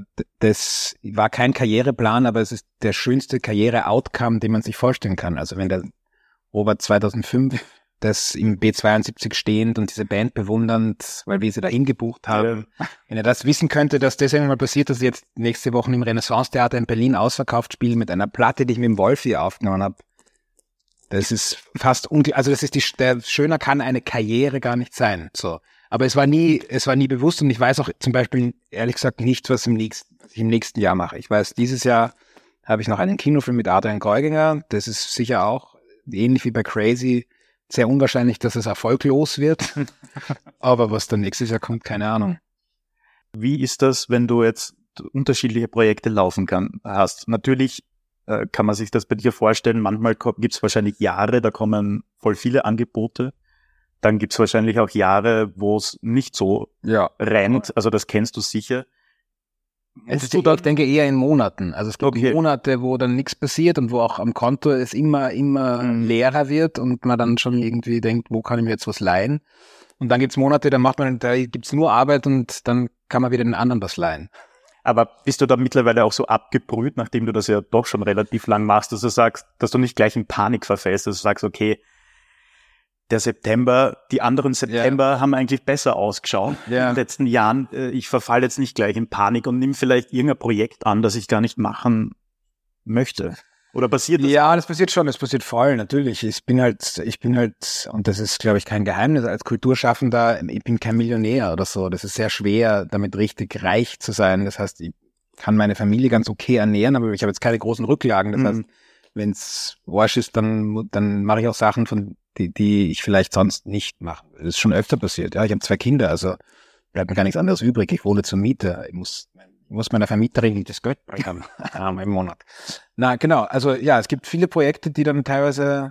war kein Karriereplan, aber es ist der schönste Karriere-Outcome, den man sich vorstellen kann. Also wenn der Robert 2005 das im B72 stehend und diese Band bewundernd, weil wir sie da hingebucht haben. Ja. Wenn er das wissen könnte, dass das irgendwann mal passiert, dass ich jetzt nächste Woche im Renaissance-Theater in Berlin ausverkauft spiele mit einer Platte, die ich mit dem Wolfi aufgenommen habe. Das ist fast also das ist schöner kann eine Karriere gar nicht sein. So. Aber es war nie bewusst und ich weiß auch zum Beispiel ehrlich gesagt nicht, was ich im nächsten Jahr mache. Ich weiß, dieses Jahr habe ich noch einen Kinofilm mit Adrian Geuginger. Das ist sicher auch ähnlich wie bei Crazy sehr unwahrscheinlich, dass es erfolglos wird. Aber was dann nächstes Jahr kommt, keine Ahnung. Wie ist das, wenn du jetzt unterschiedliche Projekte laufen hast? Natürlich kann man sich das bei dir vorstellen. Manchmal gibt es wahrscheinlich Jahre, da kommen voll viele Angebote. Dann gibt es wahrscheinlich auch Jahre, wo es nicht so rennt. Also das kennst du sicher. Ich denke eher in Monaten. Also es gibt Monate, wo dann nichts passiert und wo auch am Konto es immer leerer wird und man dann schon irgendwie denkt, wo kann ich mir jetzt was leihen? Und dann gibt's Monate, da gibt's nur Arbeit und dann kann man wieder den anderen was leihen. Aber bist du da mittlerweile auch so abgebrüht, nachdem du das ja doch schon relativ lang machst, dass du sagst, dass du nicht gleich in Panik verfällst, dass du sagst, okay, die anderen September haben eigentlich besser ausgeschaut in den letzten Jahren. Ich verfalle jetzt nicht gleich in Panik und nehme vielleicht irgendein Projekt an, das ich gar nicht machen möchte. Oder passiert das? Ja, das passiert schon, das passiert voll, natürlich. Ich bin halt, und das ist, glaube ich, kein Geheimnis, als Kulturschaffender, ich bin kein Millionär oder so. Das ist sehr schwer, damit richtig reich zu sein. Das heißt, ich kann meine Familie ganz okay ernähren, aber ich habe jetzt keine großen Rücklagen. Das heißt, wenn es Arsch ist, dann mache ich auch Sachen, die ich vielleicht sonst nicht mache. Das ist schon öfter passiert. Ja, ich habe 2 Kinder, also bleibt mir gar nichts anderes übrig. Ich wohne zur Miete. Ich muss meiner Vermieterin das Geld bringen im Monat. Na, genau. Also ja, es gibt viele Projekte, die dann teilweise,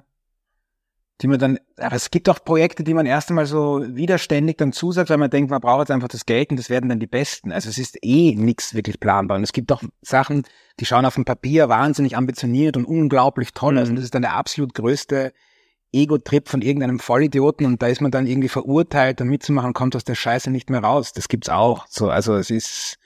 aber es gibt auch Projekte, die man erst einmal so widerständig dann zusagt, weil man denkt, man braucht jetzt einfach das Geld und das werden dann die besten. Also es ist nichts wirklich planbar. Und es gibt auch Sachen, die schauen auf dem Papier wahnsinnig ambitioniert und unglaublich toll. Also das ist dann der absolut größte Ego-Trip von irgendeinem Vollidioten und da ist man dann irgendwie verurteilt, da mitzumachen, kommt aus der Scheiße nicht mehr raus. Das gibt's auch. So, also es ist,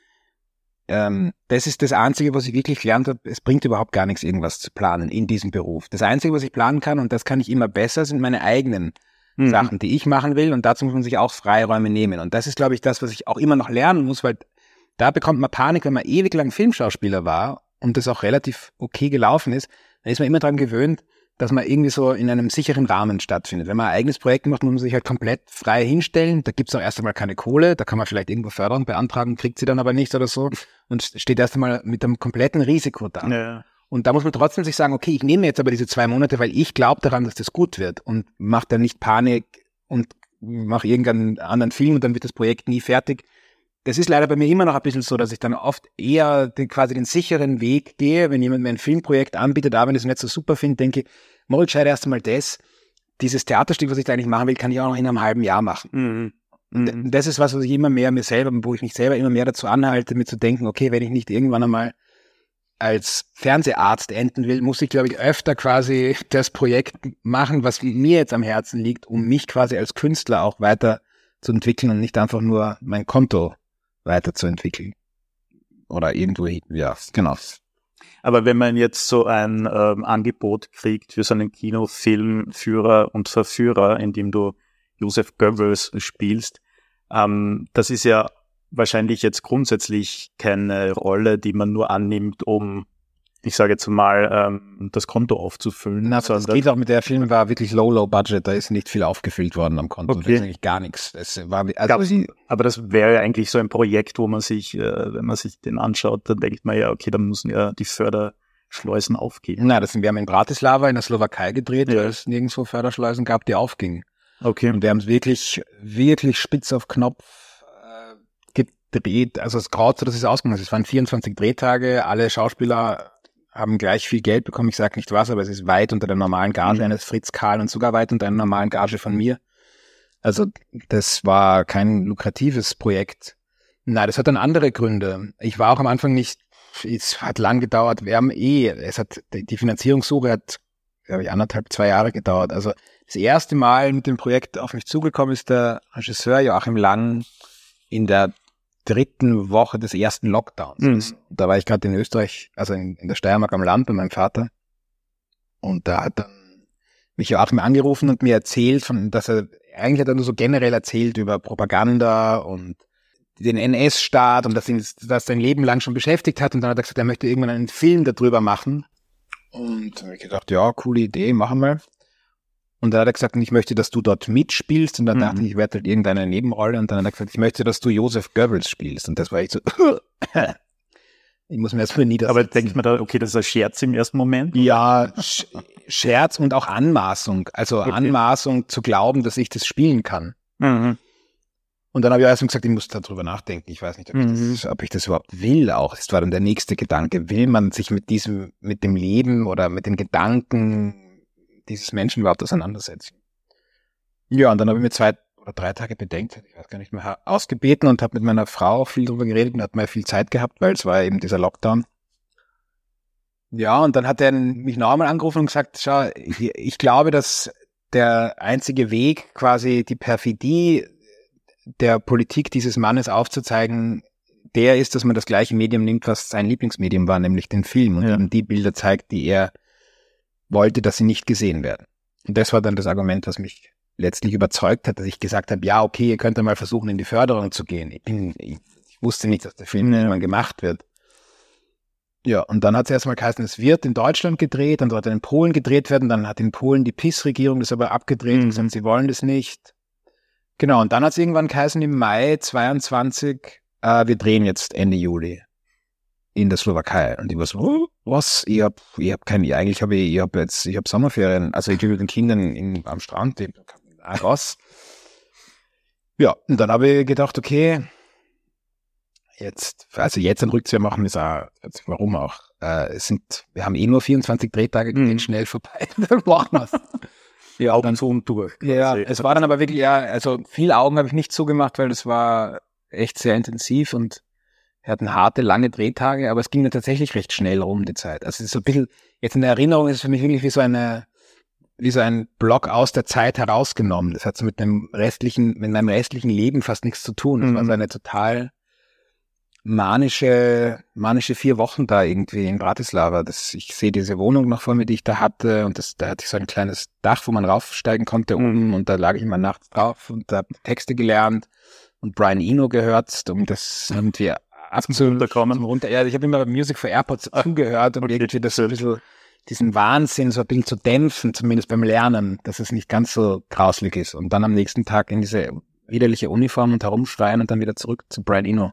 das ist das Einzige, was ich wirklich gelernt habe. Es bringt überhaupt gar nichts, irgendwas zu planen in diesem Beruf. Das Einzige, was ich planen kann, und das kann ich immer besser, sind meine eigenen Sachen, die ich machen will. Und dazu muss man sich auch Freiräume nehmen. Und das ist, glaube ich, das, was ich auch immer noch lernen muss, weil da bekommt man Panik, wenn man ewig lang Filmschauspieler war und das auch relativ okay gelaufen ist. Dann ist man immer daran gewöhnt, dass man irgendwie so in einem sicheren Rahmen stattfindet. Wenn man ein eigenes Projekt macht, muss man sich halt komplett frei hinstellen. Da gibt's auch erst einmal keine Kohle. Da kann man vielleicht irgendwo Förderung beantragen, kriegt sie dann aber nicht oder so. Und steht erst einmal mit einem kompletten Risiko da. Ja. Und da muss man trotzdem sich sagen, okay, ich nehme jetzt aber diese 2 Monate, weil ich glaube daran, dass das gut wird. Und mache dann nicht Panik und mache irgendeinen anderen Film und dann wird das Projekt nie fertig. Das ist leider bei mir immer noch ein bisschen so, dass ich dann oft eher quasi den sicheren Weg gehe, wenn jemand mir ein Filmprojekt anbietet, aber wenn ich es nicht so super finde, denke ich, mal gescheit erst einmal dieses Theaterstück, was ich da eigentlich machen will, kann ich auch noch in einem halben Jahr machen. Das ist was ich immer mehr wo ich mich selber immer mehr dazu anhalte, mir zu denken, okay, wenn ich nicht irgendwann einmal als Fernseharzt enden will, muss ich, glaube ich, öfter quasi das Projekt machen, was mir jetzt am Herzen liegt, um mich quasi als Künstler auch weiter zu entwickeln und nicht einfach nur mein Konto weiterzuentwickeln. Oder irgendwo, ja, genau. Aber wenn man jetzt so ein Angebot kriegt für so einen Kinofilmführer und Verführer, in dem du Joseph Goebbels spielst, das ist ja wahrscheinlich jetzt grundsätzlich keine Rolle, die man nur annimmt, um, ich sage jetzt mal, das Konto aufzufüllen. Na, das geht auch mit der Film, war wirklich low budget, da ist nicht viel aufgefüllt worden am Konto. Okay. Das ist eigentlich gar nichts. Das war, aber das wäre ja eigentlich so ein Projekt, wo man sich, wenn man sich den anschaut, dann denkt man ja, okay, dann müssen ja die Förderschleusen aufgehen. wir haben in Bratislava in der Slowakei gedreht, weil es nirgendwo Förderschleusen gab, die aufgingen. Okay. Und wir haben es wirklich spitz auf Knopf gedreht, also das Kraut, so dass es ausgegangen ist. Es waren 24 Drehtage, alle Schauspieler haben gleich viel Geld bekommen, ich sage nicht was, aber es ist weit unter der normalen Gage eines Fritz Karl und sogar weit unter einer normalen Gage von mir. Also das war kein lukratives Projekt. Nein, das hat dann andere Gründe. Ich war auch am Anfang nicht, es hat lang gedauert, die Finanzierungssuche hat, glaube ich, 2 Jahre gedauert. Also das erste Mal mit dem Projekt auf mich zugekommen ist der Regisseur Joachim Lang in der 3. Woche des ersten Lockdowns. Da war ich gerade in Österreich, also in der Steiermark am Land bei meinem Vater. Und da hat dann mich Joachim angerufen und mir erzählt, dass er eigentlich hat er nur so generell erzählt über Propaganda und den NS-Staat und dass ihn das sein Leben lang schon beschäftigt hat. Und dann hat er gesagt, er möchte irgendwann einen Film darüber machen. Und dann habe ich gedacht, ja, coole Idee, machen wir. Und dann hat er gesagt, ich möchte, dass du dort mitspielst. Und dann dachte ich werde halt irgendeine Nebenrolle. Und dann hat er gesagt, ich möchte, dass du Joseph Goebbels spielst. Und das war echt so, ich muss mir erstmal niedersetzen. Aber denkt man da, okay, das ist ein Scherz im ersten Moment? Ja, Scherz und auch Anmaßung. Also okay. Anmaßung zu glauben, dass ich das spielen kann. Und dann habe ich erstmal gesagt, ich muss darüber nachdenken. Ich weiß nicht, ob ich das überhaupt will auch. Das war dann der nächste Gedanke. Will man sich mit dem Leben oder mit den Gedanken dieses Menschen überhaupt auseinandersetzen? Ja, und dann habe ich mir 2 oder 3 Tage Bedenkzeit, ich weiß gar nicht mehr, ausgebeten und habe mit meiner Frau viel drüber geredet und hat mal viel Zeit gehabt, weil es war eben dieser Lockdown. Ja, und dann hat er mich noch einmal angerufen und gesagt, schau, ich glaube, dass der einzige Weg, quasi die Perfidie der Politik dieses Mannes aufzuzeigen, der ist, dass man das gleiche Medium nimmt, was sein Lieblingsmedium war, nämlich den Film und eben die Bilder zeigt, die er wollte, dass sie nicht gesehen werden. Und das war dann das Argument, was mich letztlich überzeugt hat, dass ich gesagt habe, ja, okay, ihr könnt ja mal versuchen, in die Förderung zu gehen. Ich wusste nicht, dass der Film irgendwann gemacht wird. Ja, und dann hat es erstmal geheißen, es wird in Deutschland gedreht, dann sollte in Polen gedreht werden, dann hat in Polen die PiS-Regierung das aber abgedreht und gesagt, sie wollen das nicht. Genau, und dann hat es irgendwann geheißen, im Mai 22, wir drehen jetzt Ende Juli in der Slowakei. Und ich war so, was? Ich hab Sommerferien, also ich will mit den Kindern am Strand, raus. Ja, und dann habe ich gedacht, okay, jetzt einen Rückzieher machen ist auch, warum auch? Wir haben nur 24 Drehtage, gehen schnell vorbei, dann machen wir's. Ja, Augen zu und durch. Ja, es war dann aber wirklich, also viele Augen habe ich nicht zugemacht, weil das war echt sehr intensiv und wir hatten harte, lange Drehtage, aber es ging dann tatsächlich recht schnell rum, die Zeit. Also es ist so ein bisschen, jetzt in der Erinnerung ist es für mich wirklich wie so ein Block aus der Zeit herausgenommen. Das hat so mit meinem restlichen Leben fast nichts zu tun. Das war so eine total manische 4 Wochen da irgendwie in Bratislava. Ich sehe diese Wohnung noch vor mir, die ich da hatte, und da hatte ich so ein kleines Dach, wo man raufsteigen konnte und da lag ich immer nachts drauf und habe Texte gelernt und Brian Eno gehört, um das irgendwie runterkommen. Ja, ich habe immer Music for Airports zugehört, um irgendwie das so ein bisschen, diesen Wahnsinn so ein bisschen zu dämpfen, zumindest beim Lernen, dass es nicht ganz so grauslig ist. Und dann am nächsten Tag in diese widerliche Uniform und herumschreien und dann wieder zurück zu Brian Eno.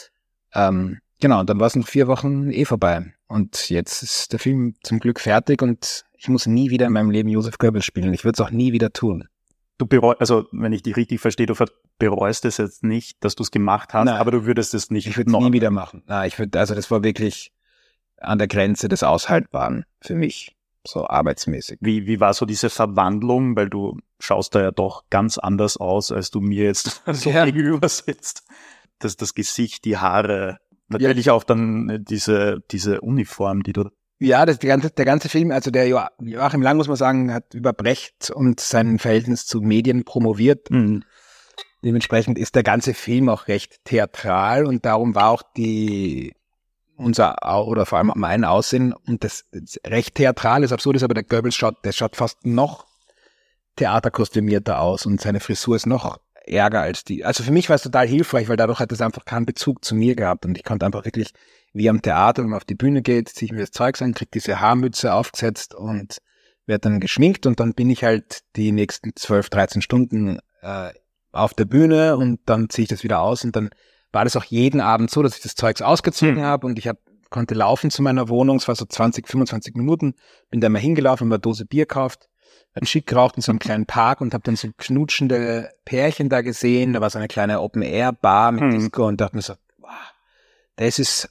Genau, und dann war es noch 4 Wochen vorbei. Und jetzt ist der Film zum Glück fertig und ich muss nie wieder in meinem Leben Joseph Goebbels spielen. Ich würde es auch nie wieder tun. Du bereust, also wenn ich dich richtig verstehe, du bereust es jetzt nicht, dass du es gemacht hast, aber du würdest es nicht. Ich würde es nie wieder machen. Nein, das war wirklich an der Grenze des Aushaltbaren für mich, so arbeitsmäßig. Wie war so diese Verwandlung, weil du schaust da ja doch ganz anders aus, als du mir jetzt so gegenüber sitzt. Das Gesicht, die Haare, Natürlich auch dann diese Uniform, die du... Ja, der ganze Film, also der Joachim Lang, muss man sagen, hat über Brecht und sein Verhältnis zu Medien promoviert. Mhm. Dementsprechend ist der ganze Film auch recht theatral und darum war auch oder vor allem mein Aussehen und das recht theatral ist, absurd ist, aber der Goebbels schaut fast noch theaterkostümierter aus und seine Frisur ist noch ärger als die. Also für mich war es total hilfreich, weil dadurch hat es einfach keinen Bezug zu mir gehabt und ich konnte einfach wirklich, wie am Theater, wenn man auf die Bühne geht, ziehe ich mir das Zeug an, kriege diese Haarmütze aufgesetzt und werde dann geschminkt und dann bin ich halt die nächsten 12, 13 Stunden auf der Bühne und dann ziehe ich das wieder aus und dann war das auch jeden Abend so, dass ich das Zeugs ausgezogen habe und ich konnte laufen zu meiner Wohnung, es war so 20, 25 Minuten, bin da mal hingelaufen, habe eine Dose Bier gekauft, ein Schick geraucht in so einem kleinen Park und habe dann so knutschende Pärchen da gesehen, da war so eine kleine Open-Air-Bar mit Disco und dachte mir so, wow, das ist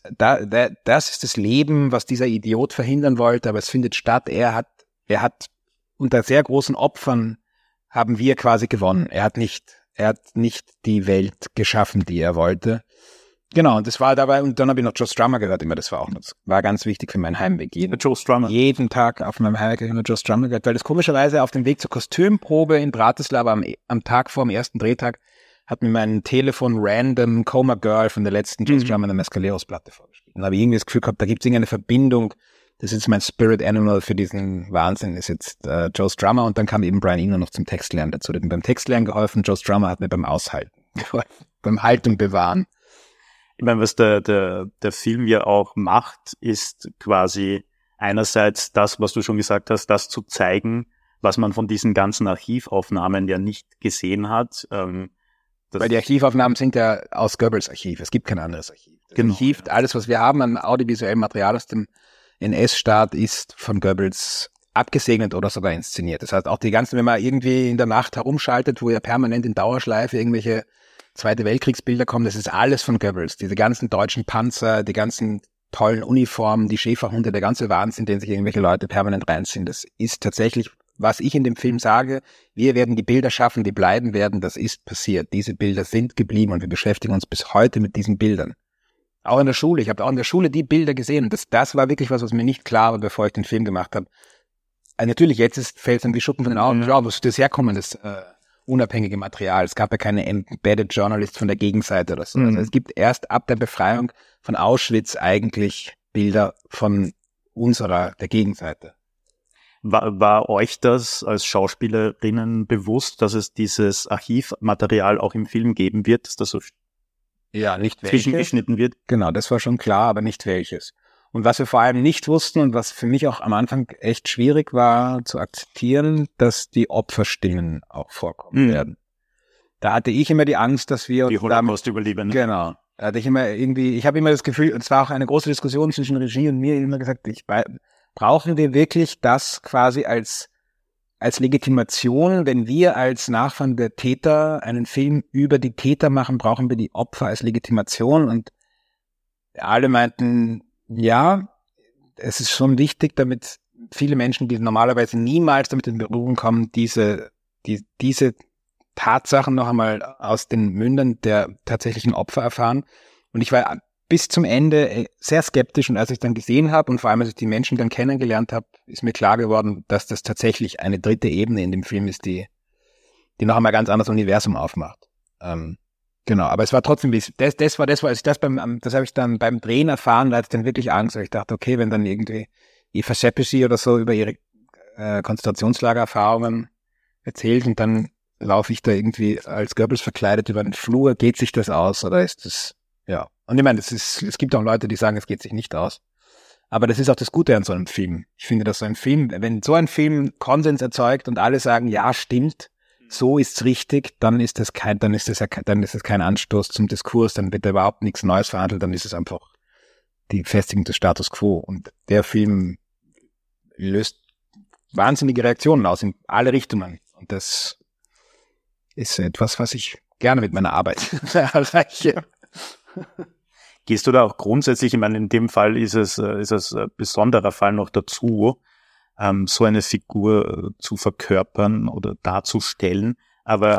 das Leben, was dieser Idiot verhindern wollte, aber es findet statt, er hat unter sehr großen Opfern haben wir quasi gewonnen, er hat nicht die Welt geschaffen, die er wollte. Genau, und das war dabei, und dann habe ich noch Joe Strummer gehört, das war ganz wichtig für meinen Heimweg. Jeden Tag auf meinem Heimweg habe ich noch Joe Strummer gehört, weil das komischerweise auf dem Weg zur Kostümprobe in Bratislava am Tag vor dem ersten Drehtag hat mir mein Telefon random Coma Girl von der letzten Joe Strummer in der Mescaleros-Platte vorgespielt. Und da habe ich irgendwie das Gefühl gehabt, da gibt es irgendeine Verbindung, das ist jetzt mein Spirit Animal für diesen Wahnsinn, ist jetzt Joe Strummer und dann kam eben Brian Eno noch zum Textlernen dazu. Der hat mir beim Textlernen geholfen, Joe Strummer hat mir beim Aushalten geholfen, beim Haltung bewahren. Ich meine, was der Film ja auch macht, ist quasi einerseits das, was du schon gesagt hast, das zu zeigen, was man von diesen ganzen Archivaufnahmen ja nicht gesehen hat. Weil die Archivaufnahmen sind ja aus Goebbels Archiv. Es gibt kein anderes Archiv. Das Archiv, alles, was wir haben an audiovisuellem Material aus dem NS-Staat, ist von Goebbels abgesegnet oder sogar inszeniert. Das heißt, auch die ganzen, wenn man irgendwie in der Nacht herumschaltet, wo ja permanent in Dauerschleife irgendwelche Zweite Weltkriegsbilder kommen, das ist alles von Goebbels. Diese ganzen deutschen Panzer, die ganzen tollen Uniformen, die Schäferhunde, der ganze Wahnsinn, den sich irgendwelche Leute permanent reinziehen. Das ist tatsächlich, was ich in dem Film sage, wir werden die Bilder schaffen, die bleiben werden, das ist passiert. Diese Bilder sind geblieben und wir beschäftigen uns bis heute mit diesen Bildern. Auch in der Schule, ich habe auch in der Schule die Bilder gesehen und das war wirklich was mir nicht klar war, bevor ich den Film gemacht habe. Natürlich, jetzt fällt es dann wie Schuppen von den Augen, ja, wo das herkommen, das unabhängige Material. Es gab ja keine Embedded Journalist von der Gegenseite oder so. Also es gibt erst ab der Befreiung von Auschwitz eigentlich Bilder von der Gegenseite. War euch das als Schauspielerinnen bewusst, dass es dieses Archivmaterial auch im Film geben wird, dass das so nicht zwischengeschnitten wird? Genau, das war schon klar, aber nicht welches. Und was wir vor allem nicht wussten und was für mich auch am Anfang echt schwierig war zu akzeptieren, dass die Opferstimmen auch vorkommen werden. Da hatte ich immer die Angst, dass wir die Holocaust-Überlebenden. Genau. Da hatte ich habe immer das Gefühl, und es war auch eine große Diskussion zwischen Regie und mir, immer gesagt, brauchen wir wirklich das quasi als Legitimation, wenn wir als Nachfahren der Täter einen Film über die Täter machen, brauchen wir die Opfer als Legitimation und alle meinten, ja, es ist schon wichtig, damit viele Menschen, die normalerweise niemals damit in Berührung kommen, diese Tatsachen noch einmal aus den Mündern der tatsächlichen Opfer erfahren. Und ich war bis zum Ende sehr skeptisch und als ich dann gesehen habe und vor allem als ich die Menschen dann kennengelernt habe, ist mir klar geworden, dass das tatsächlich eine dritte Ebene in dem Film ist, die noch einmal ganz anderes Universum aufmacht. Genau, aber es war trotzdem, das habe ich dann beim Drehen erfahren, da hatte ich dann wirklich Angst, weil ich dachte, okay, wenn dann irgendwie Eva Szepesi oder so über ihre Konzentrationslagererfahrungen erzählt und dann laufe ich da irgendwie als Goebbels verkleidet über den Flur, geht sich das aus oder ist das, ja. Und ich meine, es gibt auch Leute, die sagen, es geht sich nicht aus. Aber das ist auch das Gute an so einem Film. Ich finde, dass wenn so ein Film Konsens erzeugt und alle sagen, ja, stimmt, so ist's richtig, dann ist das kein Anstoß zum Diskurs, dann wird da überhaupt nichts Neues verhandelt, dann ist es einfach die Festigung des Status Quo. Und der Film löst wahnsinnige Reaktionen aus in alle Richtungen. Und das ist etwas, was ich gerne mit meiner Arbeit erreiche. Gehst du da auch grundsätzlich, ich meine, in dem Fall ist es ein besonderer Fall noch dazu, so eine Figur zu verkörpern oder darzustellen. Aber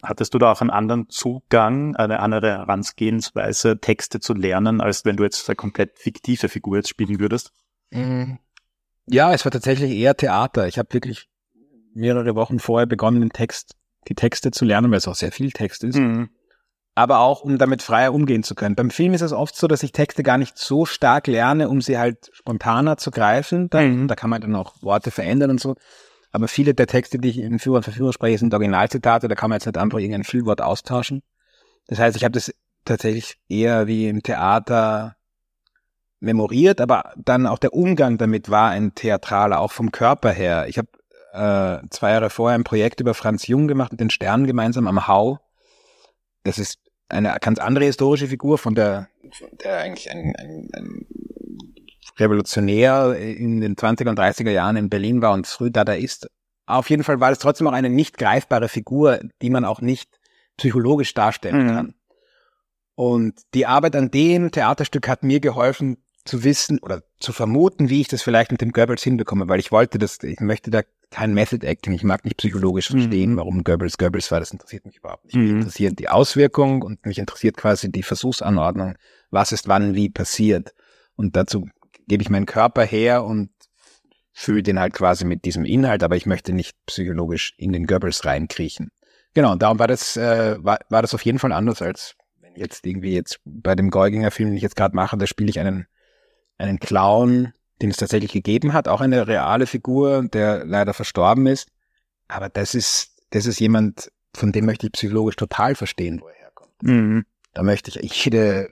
Hattest du da auch einen anderen Zugang, eine andere Herangehensweise, Texte zu lernen, als wenn du jetzt eine komplett fiktive Figur jetzt spielen würdest? Ja, es war tatsächlich eher Theater. Ich habe wirklich mehrere Wochen vorher begonnen, die Texte zu lernen, weil es auch sehr viel Text ist. Aber auch, um damit freier umgehen zu können. Beim Film ist es oft so, dass ich Texte gar nicht so stark lerne, um sie halt spontaner zu greifen. Da kann man dann auch Worte verändern und so. Aber viele der Texte, die ich in Führer und Verführer spreche, sind Originalzitate. Da kann man jetzt nicht einfach irgendein Füllwort austauschen. Das heißt, ich habe das tatsächlich eher wie im Theater memoriert, aber dann auch der Umgang damit war ein theatraler, auch vom Körper her. Ich habe 2 Jahre vorher ein Projekt über Franz Jung gemacht mit den Sternen gemeinsam am Hau. Das ist eine ganz andere historische Figur, von der eigentlich ein Revolutionär in den 20er und 30er Jahren in Berlin war und früh Dadaist. Auf jeden Fall war es trotzdem auch eine nicht greifbare Figur, die man auch nicht psychologisch darstellen kann. Und die Arbeit an dem Theaterstück hat mir geholfen zu wissen oder zu vermuten, wie ich das vielleicht mit dem Goebbels hinbekomme, weil ich möchte da kein Method Acting, ich mag nicht psychologisch verstehen, warum Goebbels war, das interessiert mich überhaupt nicht. Mich interessiert die Auswirkung und mich interessiert quasi die Versuchsanordnung, was ist wann wie passiert. Und dazu gebe ich meinen Körper her und fühle den halt quasi mit diesem Inhalt, aber ich möchte nicht psychologisch in den Goebbels reinkriechen. Genau, und darum war das auf jeden Fall anders, als wenn jetzt bei dem Geuginger-Film, den ich jetzt gerade mache, da spiele ich einen Clown, den es tatsächlich gegeben hat, auch eine reale Figur, der leider verstorben ist. Aber das ist jemand, von dem möchte ich psychologisch total verstehen, wo er herkommt. Da möchte ich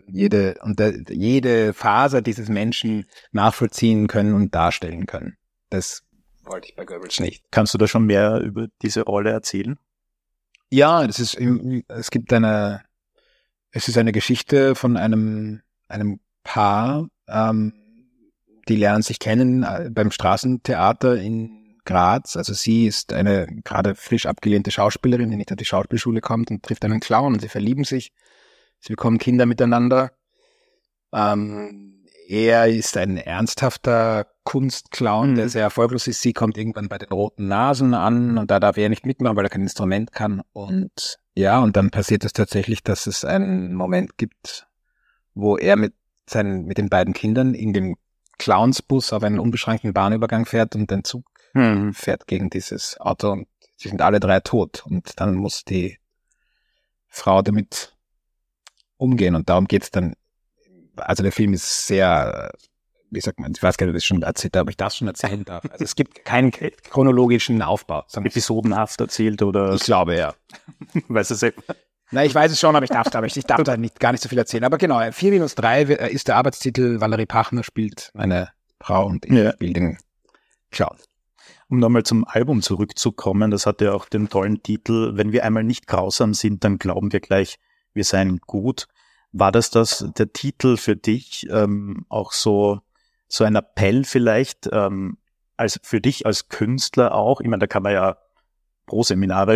jede Faser dieses Menschen nachvollziehen können und darstellen können. Das wollte ich bei Goebbels nicht. Kannst du da schon mehr über diese Rolle erzählen? Ja, es ist eine Geschichte von einem Paar, die lernen sich kennen beim Straßentheater in Graz. Also sie ist eine gerade frisch abgelehnte Schauspielerin, die nicht an die Schauspielschule kommt und trifft einen Clown und sie verlieben sich. Sie bekommen Kinder miteinander. Er ist ein ernsthafter Kunstclown, der sehr erfolglos ist. Sie kommt irgendwann bei den Roten Nasen an und da darf er nicht mitmachen, weil er kein Instrument kann. Und ja, und dann passiert es tatsächlich, dass es einen Moment gibt, wo er mit den beiden Kindern in dem Clownsbus auf einen unbeschränkten Bahnübergang fährt und ein Zug fährt gegen dieses Auto und sie sind alle 3 tot. Und dann muss die Frau damit umgehen und darum geht's dann. Also der Film ist sehr, wie sagt man, ich weiß gar nicht, ob ich das schon erzählt habe, ob ich das schon erzählen darf. Also es gibt keinen chronologischen Aufbau. Episodenhaft erzählt oder? Ich glaube, ja. Weißt du selber? Na, ich weiß es schon, aber ich darf da gar nicht so viel erzählen. Aber genau, 4-3 ist der Arbeitstitel. Valerie Pachner spielt eine Frau und ich spiele den Clown. Um nochmal zum Album zurückzukommen, das hat ja auch den tollen Titel, wenn wir einmal nicht grausam sind, dann glauben wir gleich, wir seien gut. War das der Titel für dich auch so ein Appell vielleicht, als für dich als Künstler auch? Ich meine, da kann man ja Pro-Seminare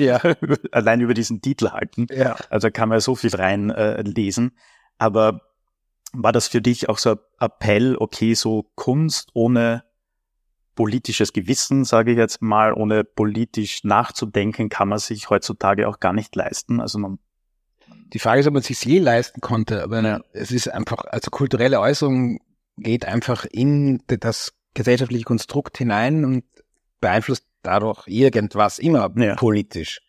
allein über diesen Titel halten. Ja. Also kann man ja so viel reinlesen. Aber war das für dich auch so ein Appell, okay, so Kunst ohne politisches Gewissen, sage ich jetzt mal, ohne politisch nachzudenken, kann man sich heutzutage auch gar nicht leisten? Also die Frage ist, ob man es sich je leisten konnte, aber es ist einfach, also kulturelle Äußerung geht einfach in das gesellschaftliche Konstrukt hinein und beeinflusst dadurch irgendwas immer politisch.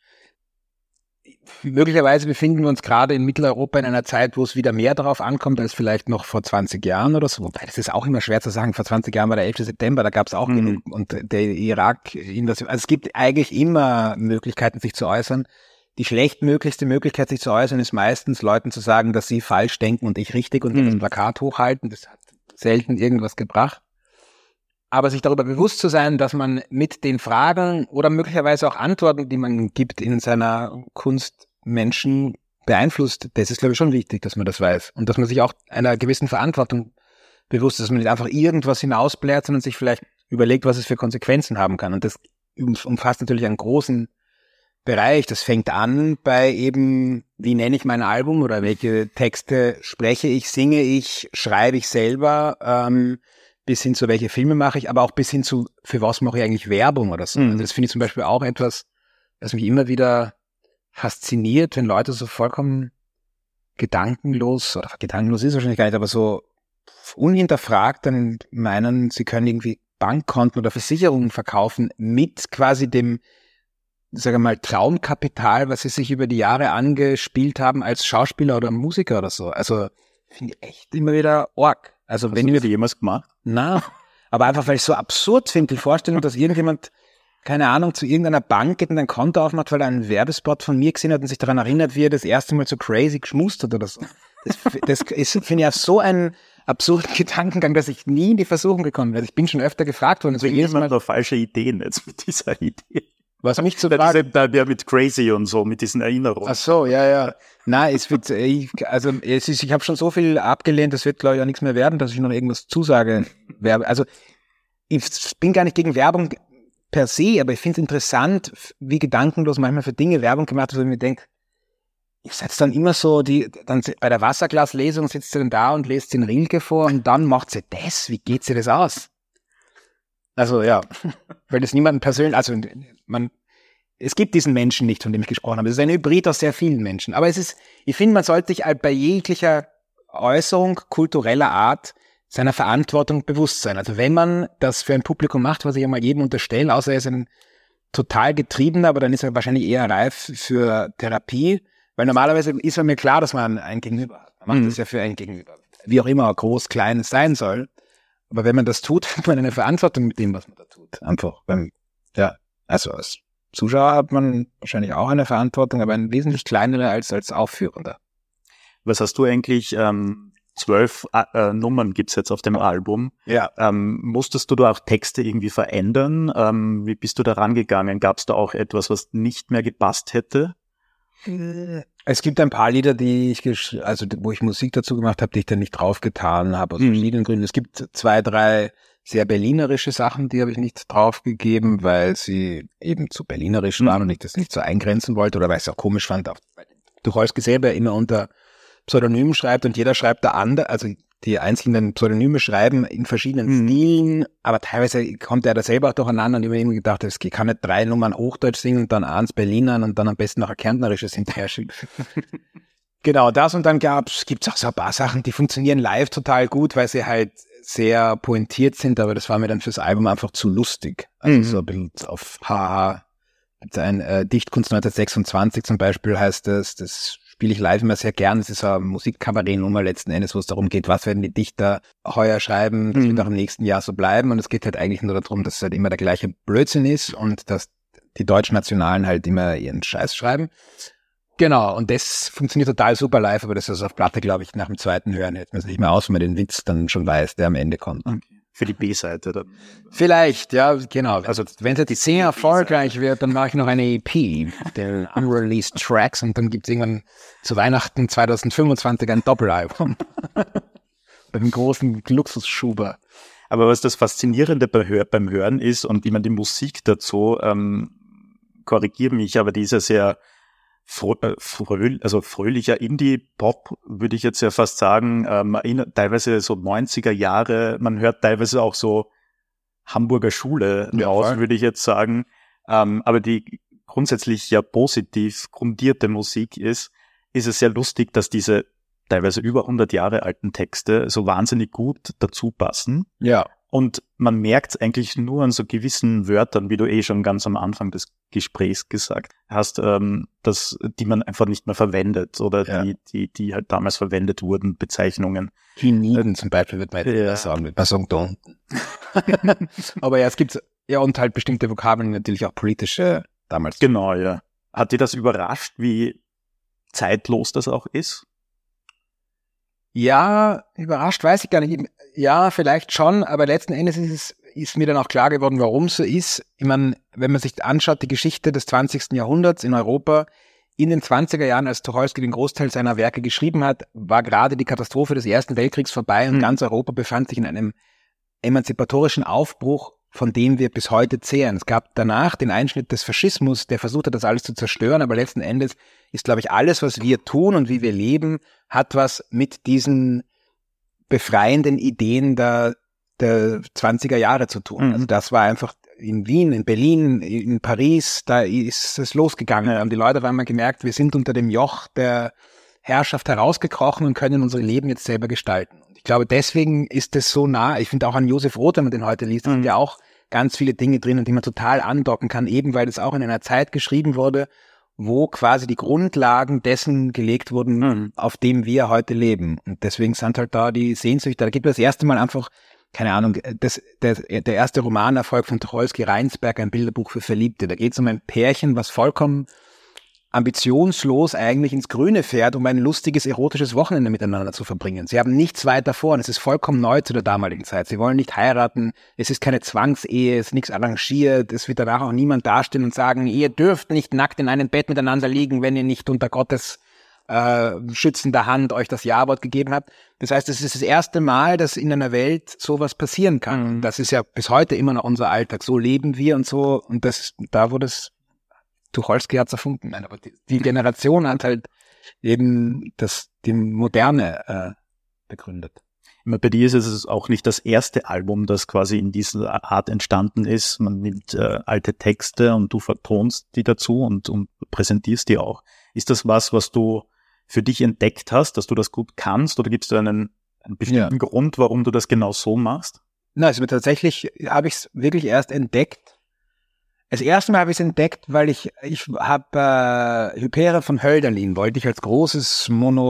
Möglicherweise befinden wir uns gerade in Mitteleuropa in einer Zeit, wo es wieder mehr darauf ankommt, als vielleicht noch vor 20 Jahren oder so. Wobei, das ist auch immer schwer zu sagen. Vor 20 Jahren war der 11. September, da gab es auch genug. Und der Irak-Invasion. Also es gibt eigentlich immer Möglichkeiten, sich zu äußern. Die schlechtmöglichste Möglichkeit, sich zu äußern, ist meistens Leuten zu sagen, dass sie falsch denken und ich richtig und das Plakat hochhalten. Das hat selten irgendwas gebracht. Aber sich darüber bewusst zu sein, dass man mit den Fragen oder möglicherweise auch Antworten, die man gibt in seiner Kunst, Menschen beeinflusst, das ist, glaube ich, schon wichtig, dass man das weiß. Und dass man sich auch einer gewissen Verantwortung bewusst ist, dass man nicht einfach irgendwas hinausbläht, sondern sich vielleicht überlegt, was es für Konsequenzen haben kann. Und das umfasst natürlich einen großen Bereich. Das fängt an bei eben, wie nenne ich mein Album oder welche Texte spreche ich, singe ich, schreibe ich selber, bis hin zu welche Filme mache ich, aber auch bis hin zu, für was mache ich eigentlich Werbung oder so. Also das finde ich zum Beispiel auch etwas, was mich immer wieder fasziniert, wenn Leute so vollkommen gedankenlos ist wahrscheinlich gar nicht, aber so unhinterfragt dann meinen, sie können irgendwie Bankkonten oder Versicherungen verkaufen mit quasi dem, sagen wir mal, Traumkapital, was sie sich über die Jahre angespielt haben als Schauspieler oder Musiker oder so. Also finde ich echt immer wieder arg. Also wenn du das jemals gemacht? Na, aber einfach, weil ich so absurd finde, die Vorstellung, dass irgendjemand, keine Ahnung, zu irgendeiner Bank geht und ein Konto aufmacht, weil er einen Werbespot von mir gesehen hat und sich daran erinnert, wie er das erste Mal so crazy geschmust hat oder so. Das ist, finde ich, ja so ein absurden Gedankengang, dass ich nie in die Versuchung gekommen bin. Ich bin schon öfter gefragt worden. Also jedes Mal noch falsche Ideen jetzt mit dieser Idee. Was mich zu fragen. Da mit Crazy und so, mit diesen Erinnerungen. Ach so, ja. Nein, ich habe schon so viel abgelehnt, das wird, glaube ich, auch nichts mehr werden, dass ich noch irgendwas zusage. Also, ich bin gar nicht gegen Werbung per se, aber ich finde es interessant, wie gedankenlos manchmal für Dinge Werbung gemacht wird, wo ich mir denke, ich setze dann immer so, dann bei der Wasserglaslesung sitzt sie dann da und lest den Rilke vor und dann macht sie das. Wie geht sie das aus? Also, ja, weil das niemanden persönlich, also es gibt diesen Menschen nicht, von dem ich gesprochen habe. Es ist ein Hybrid aus sehr vielen Menschen. Aber ich finde, man sollte sich bei jeglicher Äußerung kultureller Art seiner Verantwortung bewusst sein. Also wenn man das für ein Publikum macht, was ich ja mal jedem unterstelle, außer er ist ein total Getriebener, aber dann ist er wahrscheinlich eher reif für Therapie, weil normalerweise ist mir klar, dass man ein Gegenüber hat. Man macht das ja für ein Gegenüber. Wie auch immer groß, klein es sein soll. Aber wenn man das tut, hat man eine Verantwortung mit dem, was man da tut. Einfach also als Zuschauer hat man wahrscheinlich auch eine Verantwortung, aber eine wesentlich kleinere als Aufführender. Was hast du eigentlich, 12 Nummern gibt's jetzt auf dem Album. Ja. Musstest du da auch Texte irgendwie verändern? Wie bist du da rangegangen? Gab's da auch etwas, was nicht mehr gepasst hätte? Es gibt ein paar Lieder, wo ich Musik dazu gemacht habe, die ich dann nicht draufgetan habe, aus verschiedenen Gründen. Es gibt 2, 3 sehr berlinerische Sachen, die habe ich nicht draufgegeben, weil sie eben zu berlinerisch waren und ich das nicht so eingrenzen wollte oder weil ich es auch komisch fand, weil Tucholsky selber immer unter Pseudonymen schreibt und jeder schreibt da anders, also die einzelnen Pseudonyme schreiben in verschiedenen Stilen, aber teilweise kommt er da selber auch durcheinander und ich habe mir gedacht, es kann nicht 3 Nummern Hochdeutsch singen und dann eins Berlinern und dann am besten noch ein Kärntnerisches hinterher schieben. Genau, das und dann gibt's auch so ein paar Sachen, die funktionieren live total gut, weil sie halt sehr pointiert sind, aber das war mir dann fürs Album einfach zu lustig. Also so ein bisschen auf Haha. Gibt's ein Dichtkunst 1926 zum Beispiel heißt das spiele ich live immer sehr gern. Es ist eine Musikkabarett-Nummer letzten Endes, wo es darum geht, was werden die Dichter heuer schreiben, das wird auch im nächsten Jahr so bleiben und es geht halt eigentlich nur darum, dass es halt immer der gleiche Blödsinn ist und dass die Deutschnationalen halt immer ihren Scheiß schreiben. Genau, und das funktioniert total super live, aber das ist auf Platte, glaube ich, nach dem zweiten Hören hält man es nicht mehr aus, wenn man den Witz dann schon weiß, der am Ende kommt. Okay. Für die B-Seite dann. Vielleicht, ja, genau. Also wenn es sehr erfolgreich wird, dann mache ich noch eine EP, den Unreleased Tracks und dann gibt es irgendwann zu Weihnachten 2025 ein Doppelalbum. Beim großen Luxusschuber. Aber was das Faszinierende beim Hören ist und wie man die Musik dazu, korrigiere mich, aber die ist ja sehr fröhlicher Indie-Pop, würde ich jetzt ja fast sagen, teilweise so 90er Jahre, man hört teilweise auch so Hamburger Schule raus, würde ich jetzt sagen, aber die grundsätzlich ja positiv grundierte Musik ist es sehr lustig, dass diese teilweise über 100 Jahre alten Texte so wahnsinnig gut dazu passen. Ja. Und man merkt es eigentlich nur an so gewissen Wörtern, wie du schon ganz am Anfang des Gesprächs gesagt hast, die man einfach nicht mehr verwendet oder die halt damals verwendet wurden, Bezeichnungen. Hiniden zum Beispiel wird man jetzt sagen, wird man sagen da unten. Aber ja, es gibt und halt bestimmte Vokabeln, natürlich auch politische damals. Genau, ja. Hat dir das überrascht, wie zeitlos das auch ist? Ja, überrascht weiß ich gar nicht. Ja, vielleicht schon, aber letzten Endes ist mir dann auch klar geworden, warum es so ist. Ich meine, wenn man sich anschaut, die Geschichte des 20. Jahrhunderts in Europa, in den 20er Jahren, als Tucholsky den Großteil seiner Werke geschrieben hat, war gerade die Katastrophe des Ersten Weltkriegs vorbei und ganz Europa befand sich in einem emanzipatorischen Aufbruch, von dem wir bis heute zehren. Es gab danach den Einschnitt des Faschismus, der versucht hat, das alles zu zerstören, aber letzten Endes ist, glaube ich, alles, was wir tun und wie wir leben, hat was mit diesen befreienden Ideen der 20er Jahre zu tun. Also das war einfach in Wien, in Berlin, in Paris, da ist es losgegangen. Da haben die Leute auf einmal gemerkt, wir sind unter dem Joch der Herrschaft herausgekrochen und können unser Leben jetzt selber gestalten. Und ich glaube, deswegen ist es so nah. Ich finde auch an Josef Roth, wenn man den heute liest, da sind ja auch ganz viele Dinge drin, an die man total andocken kann, eben weil das auch in einer Zeit geschrieben wurde, wo quasi die Grundlagen dessen gelegt wurden, auf dem wir heute leben. Und deswegen sind halt da die Sehnsüchte. Da gibt es das erste Mal einfach, keine Ahnung, der erste Romanerfolg von Tucholsky, Rheinsberg, ein Bilderbuch für Verliebte. Da geht es um ein Pärchen, was vollkommen ambitionslos eigentlich ins Grüne fährt, um ein lustiges, erotisches Wochenende miteinander zu verbringen. Sie haben nichts weiter vor und es ist vollkommen neu zu der damaligen Zeit. Sie wollen nicht heiraten, es ist keine Zwangsehe, es ist nichts arrangiert, es wird danach auch niemand dastehen und sagen, ihr dürft nicht nackt in einem Bett miteinander liegen, wenn ihr nicht unter Gottes schützender Hand euch das Ja-Wort gegeben habt. Das heißt, es ist das erste Mal, dass in einer Welt sowas passieren kann. Das ist ja bis heute immer noch unser Alltag. So leben wir und so, und das, da wurde es Tucholsky hat's erfunden. Nein, aber die Generation hat halt eben die Moderne begründet. Bei dir ist es auch nicht das erste Album, das quasi in dieser Art entstanden ist. Man nimmt alte Texte und du vertonst die dazu und präsentierst die auch. Ist das was du für dich entdeckt hast, dass du das gut kannst, oder gibt es da einen bestimmten Grund, warum du das genau so machst? Na, also tatsächlich habe ich es wirklich erst entdeckt. Das erste Mal habe ich es entdeckt, weil ich habe Hypere von Hölderlin wollte ich als großes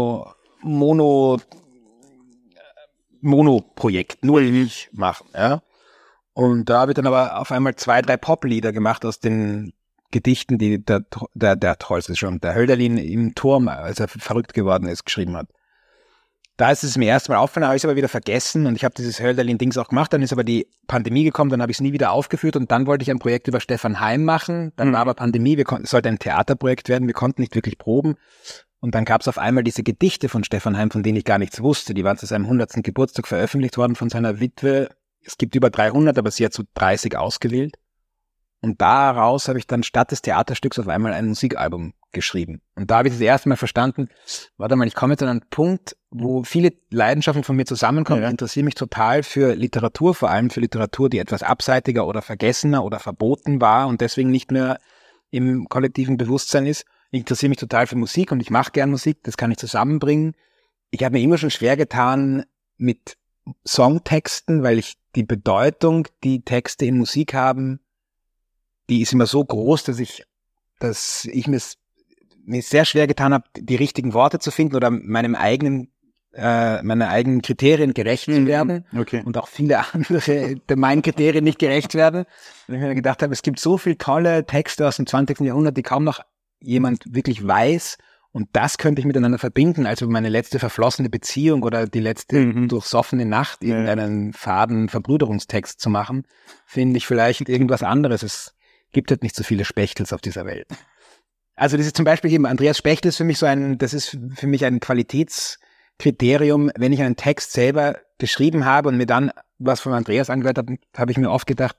Mono-Projekt nur ich machen, ja. Und da habe ich dann aber auf einmal 2, 3 Poplieder gemacht aus den Gedichten, die der Tucholsky schon, der Hölderlin im Turm, als er verrückt geworden ist, geschrieben hat. Da ist es mir erst mal aufgefallen, habe ich es aber wieder vergessen, und ich habe dieses Hölderlin-Dings auch gemacht, dann ist aber die Pandemie gekommen, dann habe ich es nie wieder aufgeführt, und dann wollte ich ein Projekt über Stefan Heym machen, dann war aber Pandemie, es sollte ein Theaterprojekt werden, wir konnten nicht wirklich proben, und dann gab es auf einmal diese Gedichte von Stefan Heym, von denen ich gar nichts wusste, die waren zu seinem 100. Geburtstag veröffentlicht worden von seiner Witwe, es gibt über 300, aber sie hat so 30 ausgewählt. Und daraus habe ich dann statt des Theaterstücks auf einmal ein Musikalbum geschrieben. Und da habe ich das erste Mal verstanden, warte mal, ich komme jetzt an einen Punkt, wo viele Leidenschaften von mir zusammenkommen. Ich interessiere mich total für Literatur, vor allem für Literatur, die etwas abseitiger oder vergessener oder verboten war und deswegen nicht mehr im kollektiven Bewusstsein ist. Ich interessiere mich total für Musik und ich mache gern Musik, das kann ich zusammenbringen. Ich habe mir immer schon schwer getan mit Songtexten, weil ich die Bedeutung, die Texte in Musik haben, die ist immer so groß, dass ich mir sehr schwer getan habe, die richtigen Worte zu finden oder meiner eigenen Kriterien gerecht zu werden. Okay. Und auch viele andere meinen Kriterien nicht gerecht werden. Und ich mir gedacht habe, es gibt so viele tolle Texte aus dem 20. Jahrhundert, die kaum noch jemand wirklich weiß. Und das könnte ich miteinander verbinden, also meine letzte verflossene Beziehung oder die letzte durchsoffene Nacht irgendeinen faden Verbrüderungstext zu machen, finde ich vielleicht irgendwas anderes. Es gibt halt nicht so viele Spechtels auf dieser Welt. Also das ist zum Beispiel eben, Andreas Spechtel ist für mich das ist für mich ein Qualitätskriterium. Wenn ich einen Text selber geschrieben habe und mir dann was von Andreas angehört habe, habe ich mir oft gedacht,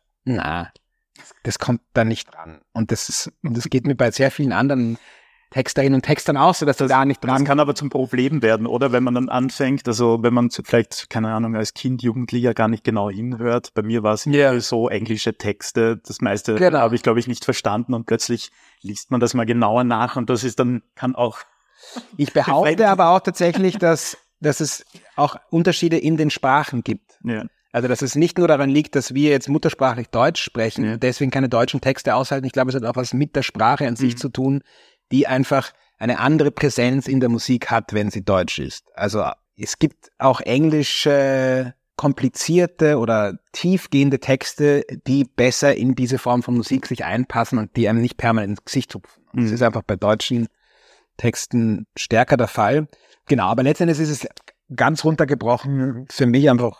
das kommt da nicht dran. Und das geht mir bei sehr vielen anderen Texterinnen und Textern auch so, dass das da nicht dran. Das kann aber zum Problem werden, oder? Wenn man dann anfängt, also wenn man vielleicht, keine Ahnung, als Kind, Jugendlicher gar nicht genau hinhört. Bei mir war es so englische Texte, das meiste habe ich, glaube ich, nicht verstanden, und plötzlich liest man das mal genauer nach, und das ist dann, kann auch... Ich behaupte aber auch tatsächlich, dass es auch Unterschiede in den Sprachen gibt. Ja. Also dass es nicht nur daran liegt, dass wir jetzt muttersprachlich Deutsch sprechen und deswegen keine deutschen Texte aushalten. Ich glaube, es hat auch was mit der Sprache an sich zu tun, die einfach eine andere Präsenz in der Musik hat, wenn sie deutsch ist. Also es gibt auch englische, komplizierte oder tiefgehende Texte, die besser in diese Form von Musik sich einpassen und die einem nicht permanent ins Gesicht tupfen. Das ist einfach bei deutschen Texten stärker der Fall. Genau, aber letztendlich ist es ganz runtergebrochen für mich einfach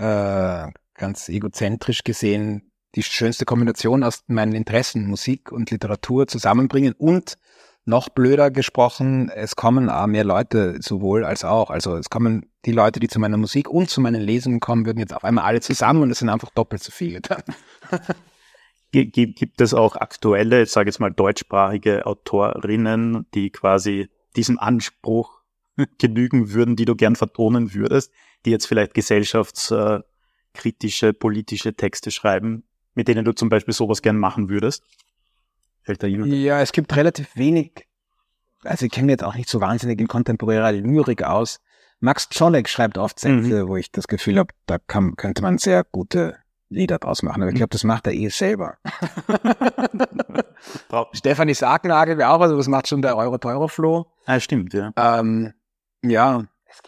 ganz egozentrisch gesehen die schönste Kombination aus meinen Interessen, Musik und Literatur zusammenbringen, und noch blöder gesprochen, es kommen mehr Leute sowohl als auch. Also es kommen die Leute, die zu meiner Musik und zu meinen Lesungen kommen, würden jetzt auf einmal alle zusammen, und es sind einfach doppelt so viele dann. Gibt es auch aktuelle, ich sage jetzt mal deutschsprachige Autorinnen, die quasi diesem Anspruch genügen würden, die du gern vertonen würdest, die jetzt vielleicht gesellschaftskritische, politische Texte schreiben? mit denen du zum Beispiel sowas gern machen würdest? Fällt da jemand? Ja, es gibt relativ wenig, also ich kenne mich jetzt auch nicht so wahnsinnig in kontemporärer Lyrik aus. Max Czolek schreibt oft Sätze, wo ich das Gefühl habe, da könnte man sehr gute Lieder draus machen. Aber ich glaube, das macht er selber. Stefanie Sargnagel wäre auch, also was macht schon der Euro-Teuro-Flow? Ah, stimmt, ja. Ja,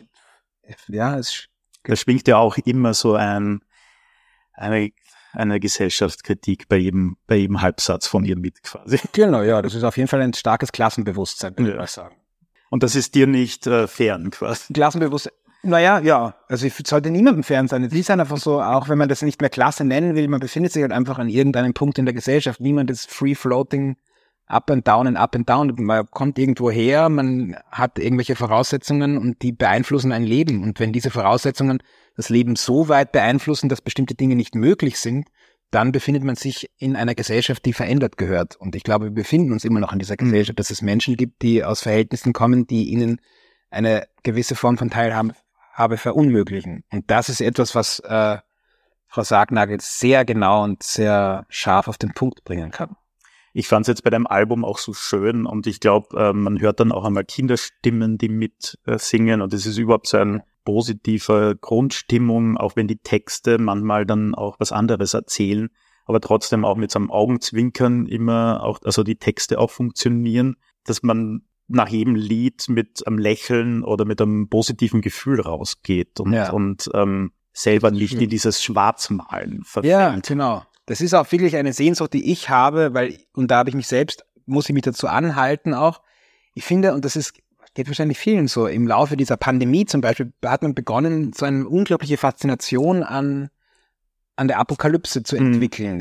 da schwingt ja auch immer so eine Gesellschaftskritik bei jedem Halbsatz von ihr mit quasi. Genau, ja, das ist auf jeden Fall ein starkes Klassenbewusstsein, würde ich mal sagen. Und das ist dir nicht fern quasi? Klassenbewusstsein, naja, ja, also ich sollte niemandem fern sein. Es ist einfach so, auch wenn man das nicht mehr Klasse nennen will, man befindet sich halt einfach an irgendeinem Punkt in der Gesellschaft. Niemand ist free-floating, up and down and up and down. Man kommt irgendwo her, man hat irgendwelche Voraussetzungen und die beeinflussen ein Leben. Und wenn diese Voraussetzungen das Leben so weit beeinflussen, dass bestimmte Dinge nicht möglich sind, dann befindet man sich in einer Gesellschaft, die verändert gehört. Und ich glaube, wir befinden uns immer noch in dieser Gesellschaft, dass es Menschen gibt, die aus Verhältnissen kommen, die ihnen eine gewisse Form von Teilhabe verunmöglichen. Und das ist etwas, was Frau Sargnagel sehr genau und sehr scharf auf den Punkt bringen kann. Ich fand es jetzt bei deinem Album auch so schön und ich glaube, man hört dann auch einmal Kinderstimmen, die mit singen und es ist überhaupt so eine positive Grundstimmung, auch wenn die Texte manchmal dann auch was anderes erzählen, aber trotzdem auch mit so einem Augenzwinkern immer auch, also die Texte auch funktionieren, dass man nach jedem Lied mit einem Lächeln oder mit einem positiven Gefühl rausgeht und selber nicht in dieses Schwarzmalen verfällt. Ja, genau. Das ist auch wirklich eine Sehnsucht, die ich habe, und da habe ich mich selbst, muss ich mich dazu anhalten auch. Ich finde, und geht wahrscheinlich vielen so, im Laufe dieser Pandemie zum Beispiel hat man begonnen, so eine unglaubliche Faszination an der Apokalypse zu entwickeln.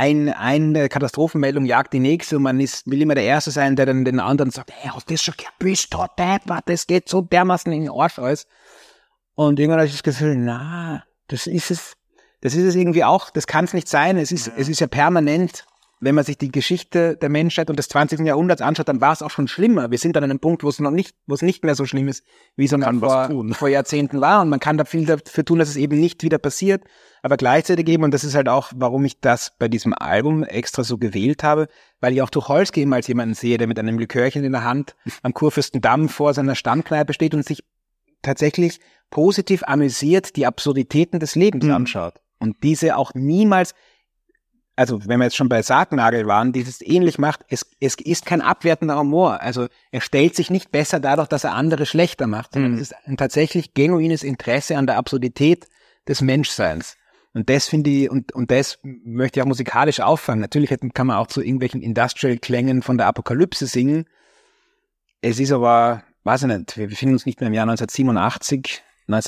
Eine Katastrophenmeldung jagt die nächste und man will immer der Erste sein, der dann den anderen sagt, hey, hast du das schon gebüßt, das geht so dermaßen in den Arsch alles. Und irgendwann habe ich das Gefühl, das ist es irgendwie auch, das kann es nicht sein, es ist ja permanent, wenn man sich die Geschichte der Menschheit und des 20. Jahrhunderts anschaut, dann war es auch schon schlimmer. Wir sind dann an einem Punkt, wo es nicht mehr so schlimm ist, wie es vor Jahrzehnten war. Und man kann da viel dafür tun, dass es eben nicht wieder passiert. Aber gleichzeitig eben, und das ist halt auch, warum ich das bei diesem Album extra so gewählt habe, weil ich auch Tucholsky immer als jemanden sehe, der mit einem Likörchen in der Hand am Kurfürstendamm vor seiner Stammkneipe steht und sich tatsächlich positiv amüsiert die Absurditäten des Lebens anschaut. Und diese auch niemals, also wenn wir jetzt schon bei Sargnagel waren, dieses ähnlich macht, es ist kein abwertender Humor. Also er stellt sich nicht besser dadurch, dass er andere schlechter macht, sondern es ist ein tatsächlich genuines Interesse an der Absurdität des Menschseins. Und das finde ich, und das möchte ich auch musikalisch auffangen. Natürlich kann man auch zu irgendwelchen Industrial-Klängen von der Apokalypse singen. Es ist aber, weiß ich nicht, wir befinden uns nicht mehr im Jahr 1987.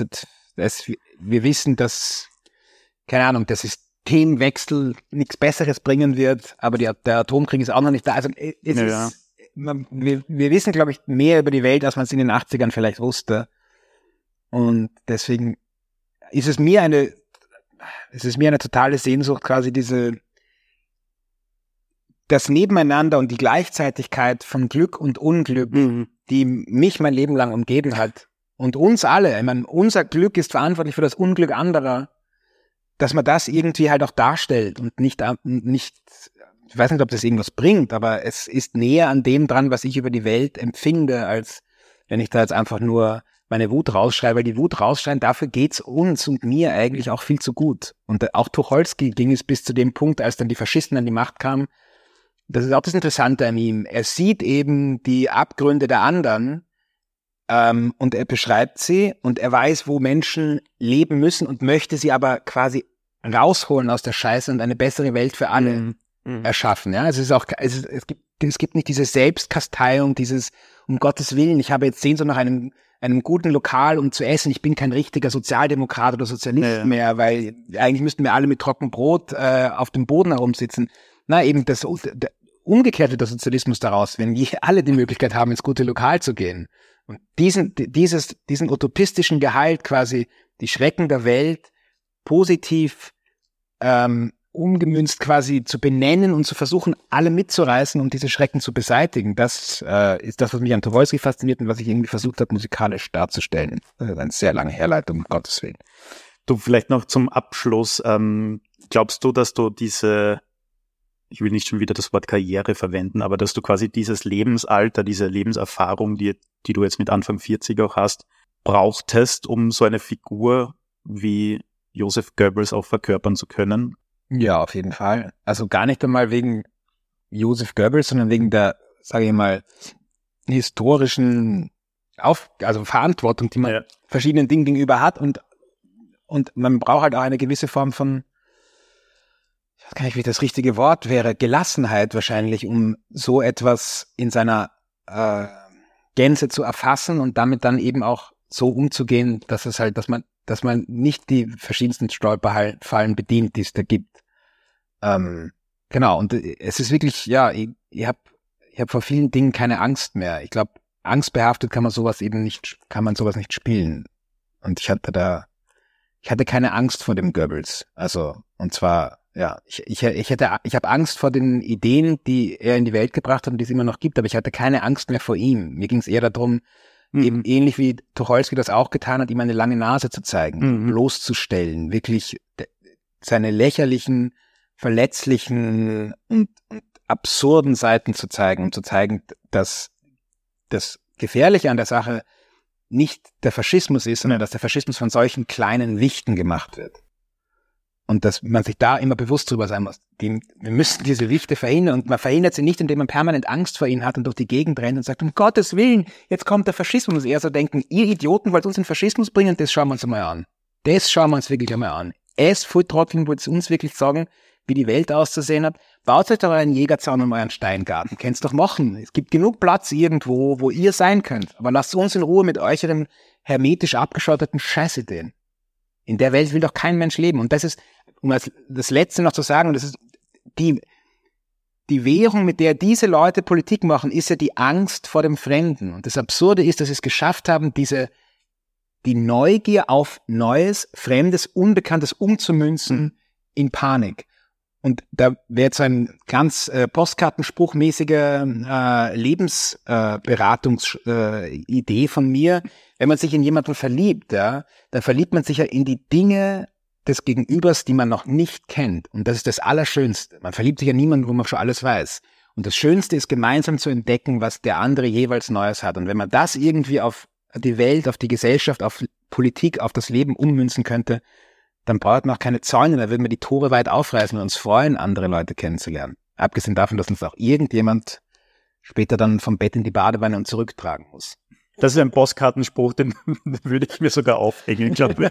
Wir wissen, dass, keine Ahnung, das Systemwechsel nichts Besseres bringen wird, aber der Atomkrieg ist auch noch nicht da. Also wir wissen, glaube ich, mehr über die Welt, als man es in den 80ern vielleicht wusste. Und deswegen ist es mir eine totale Sehnsucht, quasi das Nebeneinander und die Gleichzeitigkeit von Glück und Unglück, die mich mein Leben lang umgeben hat. Und uns alle, ich meine, unser Glück ist verantwortlich für das Unglück anderer, dass man das irgendwie halt auch darstellt und nicht, ich weiß nicht, ob das irgendwas bringt, aber es ist näher an dem dran, was ich über die Welt empfinde, als wenn ich da jetzt einfach nur meine Wut rausschreie, weil die Wut rausschreien, dafür geht's uns und mir eigentlich auch viel zu gut. Und auch Tucholsky ging es bis zu dem Punkt, als dann die Faschisten an die Macht kamen. Das ist auch das Interessante an ihm. Er sieht eben die Abgründe der anderen, und er beschreibt sie und er weiß, wo Menschen leben müssen und möchte sie aber quasi rausholen aus der Scheiße und eine bessere Welt für alle erschaffen. Ja, es gibt nicht diese Selbstkasteiung, dieses um Gottes Willen, ich habe jetzt Sehnsucht nach einem guten Lokal, um zu essen. Ich bin kein richtiger Sozialdemokrat oder Sozialist mehr, weil eigentlich müssten wir alle mit trockenem Brot auf dem Boden herumsitzen. Na, eben der umgekehrte der Sozialismus daraus, wenn alle die Möglichkeit haben, ins gute Lokal zu gehen. Und diesen utopistischen Gehalt, quasi die Schrecken der Welt positiv umgemünzt quasi zu benennen und zu versuchen, alle mitzureißen, um diese Schrecken zu beseitigen. Das ist das, was mich an Tucholsky fasziniert und was ich irgendwie versucht habe, musikalisch darzustellen. Das ist eine sehr lange Herleitung, um Gottes Willen. Du, vielleicht noch zum Abschluss. Glaubst du, dass du ich will nicht schon wieder das Wort Karriere verwenden, aber dass du quasi dieses Lebensalter, diese Lebenserfahrung, die du jetzt mit Anfang 40 auch hast, brauchtest, um so eine Figur wie Joseph Goebbels auch verkörpern zu können? Ja, auf jeden Fall. Also gar nicht einmal wegen Joseph Goebbels, sondern wegen der, sage ich mal, historischen Verantwortung, die man verschiedenen Dingen gegenüber hat und man braucht halt auch eine gewisse Form von, ich weiß gar nicht, wie das richtige Wort wäre, Gelassenheit wahrscheinlich, um so etwas in seiner Gänze zu erfassen und damit dann eben auch so umzugehen, dass man nicht die verschiedensten Stolperfallen bedient, die es da gibt. Genau, und es ist wirklich, ja, ich hab vor vielen Dingen keine Angst mehr. Ich glaube, angstbehaftet kann man sowas nicht spielen. Und ich hatte keine Angst vor dem Goebbels. Also, und zwar, ja, ich habe Angst vor den Ideen, die er in die Welt gebracht hat und die es immer noch gibt, aber ich hatte keine Angst mehr vor ihm. Mir ging es eher darum, eben ähnlich wie Tucholsky das auch getan hat, ihm eine lange Nase zu zeigen, bloßzustellen, wirklich seine lächerlichen, verletzlichen und absurden Seiten zu zeigen, um zu zeigen, dass das Gefährliche an der Sache nicht der Faschismus ist, sondern dass der Faschismus von solchen kleinen Wichten gemacht wird. Und dass man sich da immer bewusst drüber sein muss. Wir müssen diese Wichte verhindern. Und man verhindert sie nicht, indem man permanent Angst vor ihnen hat und durch die Gegend rennt und sagt, um Gottes Willen, jetzt kommt der Faschismus. Eher so denken, ihr Idioten wollt uns in Faschismus bringen, das schauen wir uns einmal an. Das schauen wir uns wirklich einmal an. Volltrotteln wollt uns wirklich sagen, wie die Welt auszusehen hat. Baut euch doch euren Jägerzaun um euren Steingarten. Könnt's doch machen. Es gibt genug Platz irgendwo, wo ihr sein könnt. Aber lasst uns in Ruhe mit eurem hermetisch abgeschotteten Scheißideen. In der Welt will doch kein Mensch leben. Und das ist, um das Letzte noch zu sagen, das ist die Währung, mit der diese Leute Politik machen, ist ja die Angst vor dem Fremden. Und das Absurde ist, dass sie es geschafft haben, die Neugier auf Neues, Fremdes, Unbekanntes umzumünzen in Panik. Und da wäre jetzt ein ganz postkartenspruchmäßiger Lebensberatungsidee von mir. Wenn man sich in jemanden verliebt, ja, dann verliebt man sich ja in die Dinge des Gegenübers, die man noch nicht kennt. Und das ist das Allerschönste. Man verliebt sich ja niemanden, wo man schon alles weiß. Und das Schönste ist, gemeinsam zu entdecken, was der andere jeweils Neues hat. Und wenn man das irgendwie auf die Welt, auf die Gesellschaft, auf Politik, auf das Leben ummünzen könnte, dann braucht man auch keine Zäune, da würden wir die Tore weit aufreißen und uns freuen, andere Leute kennenzulernen. Abgesehen davon, dass uns auch irgendjemand später dann vom Bett in die Badewanne und zurücktragen muss. Das ist ein Postkartenspruch, den würde ich mir sogar aufhängen, glaube ich.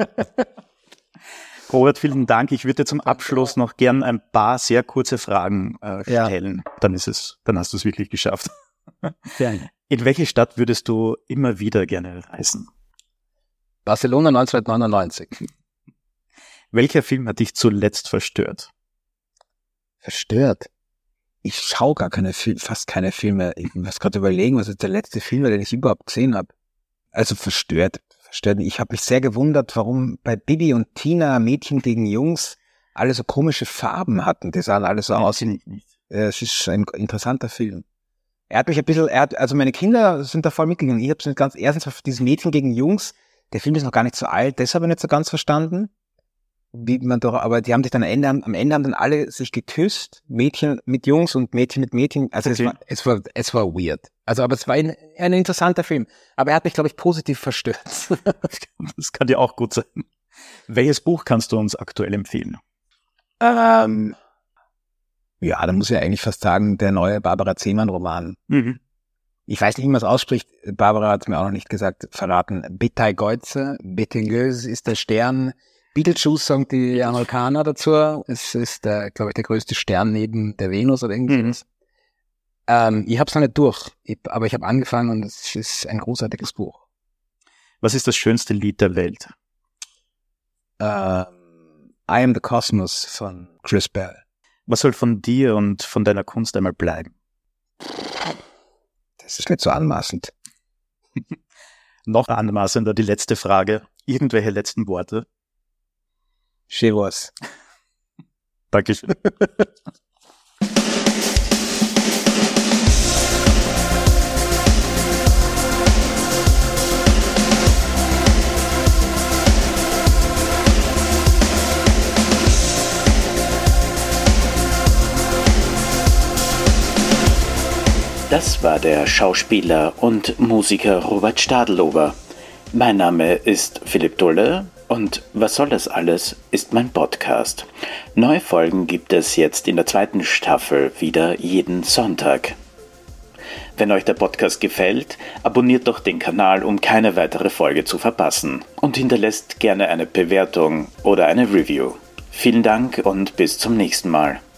Robert, vielen Dank. Ich würde zum Abschluss noch gern ein paar sehr kurze Fragen stellen. Ja. Dann hast du es wirklich geschafft. Gerne. In welche Stadt würdest du immer wieder gerne reisen? Barcelona 1999. Welcher Film hat dich zuletzt verstört? Verstört? Ich schaue fast keine Filme. Ich muss gerade überlegen, was ist der letzte Film, den ich überhaupt gesehen habe. Also verstört. Ich habe mich sehr gewundert, warum bei Bibi und Tina, Mädchen gegen Jungs, alle so komische Farben hatten. Die sahen alle so aus. Es ist ein interessanter Film. Also meine Kinder sind da voll mitgegangen. Ich habe es nicht ganz, erstens auf dieses Mädchen gegen Jungs, der Film ist noch gar nicht so alt, das habe ich nicht so ganz verstanden. Aber die haben sich dann am Ende haben dann alle sich geküsst, Mädchen mit Jungs und Mädchen mit Mädchen. Also okay. es war weird. Also, aber es war ein interessanter Film. Aber er hat mich, glaube ich, positiv verstört. Das kann dir auch gut sein. Welches Buch kannst du uns aktuell empfehlen? Ja, da muss ich eigentlich fast sagen, der neue Barbara Zehmann-Roman. Mhm. Ich weiß nicht, wie man es ausspricht. Barbara hat es mir auch noch nicht verraten. Betelgeuse ist der Stern. Beetlejuice sagen die Amerikaner dazu. Es ist, glaube ich, der größte Stern neben der Venus oder irgendwas. Ich habe es noch nicht durch, aber ich habe angefangen und es ist ein großartiges Buch. Was ist das schönste Lied der Welt? I Am the Cosmos von Chris Bell. Was soll von dir und von deiner Kunst einmal bleiben? Das ist nicht so anmaßend. Noch anmaßender die letzte Frage. Irgendwelche letzten Worte? Chevos. Dankeschön. Das war der Schauspieler und Musiker Robert Stadelober. Mein Name ist Philipp Dulle und Was soll das alles ist mein Podcast. Neue Folgen gibt es jetzt in der 2. Staffel wieder jeden Sonntag. Wenn euch der Podcast gefällt, abonniert doch den Kanal, um keine weitere Folge zu verpassen und hinterlasst gerne eine Bewertung oder eine Review. Vielen Dank und bis zum nächsten Mal.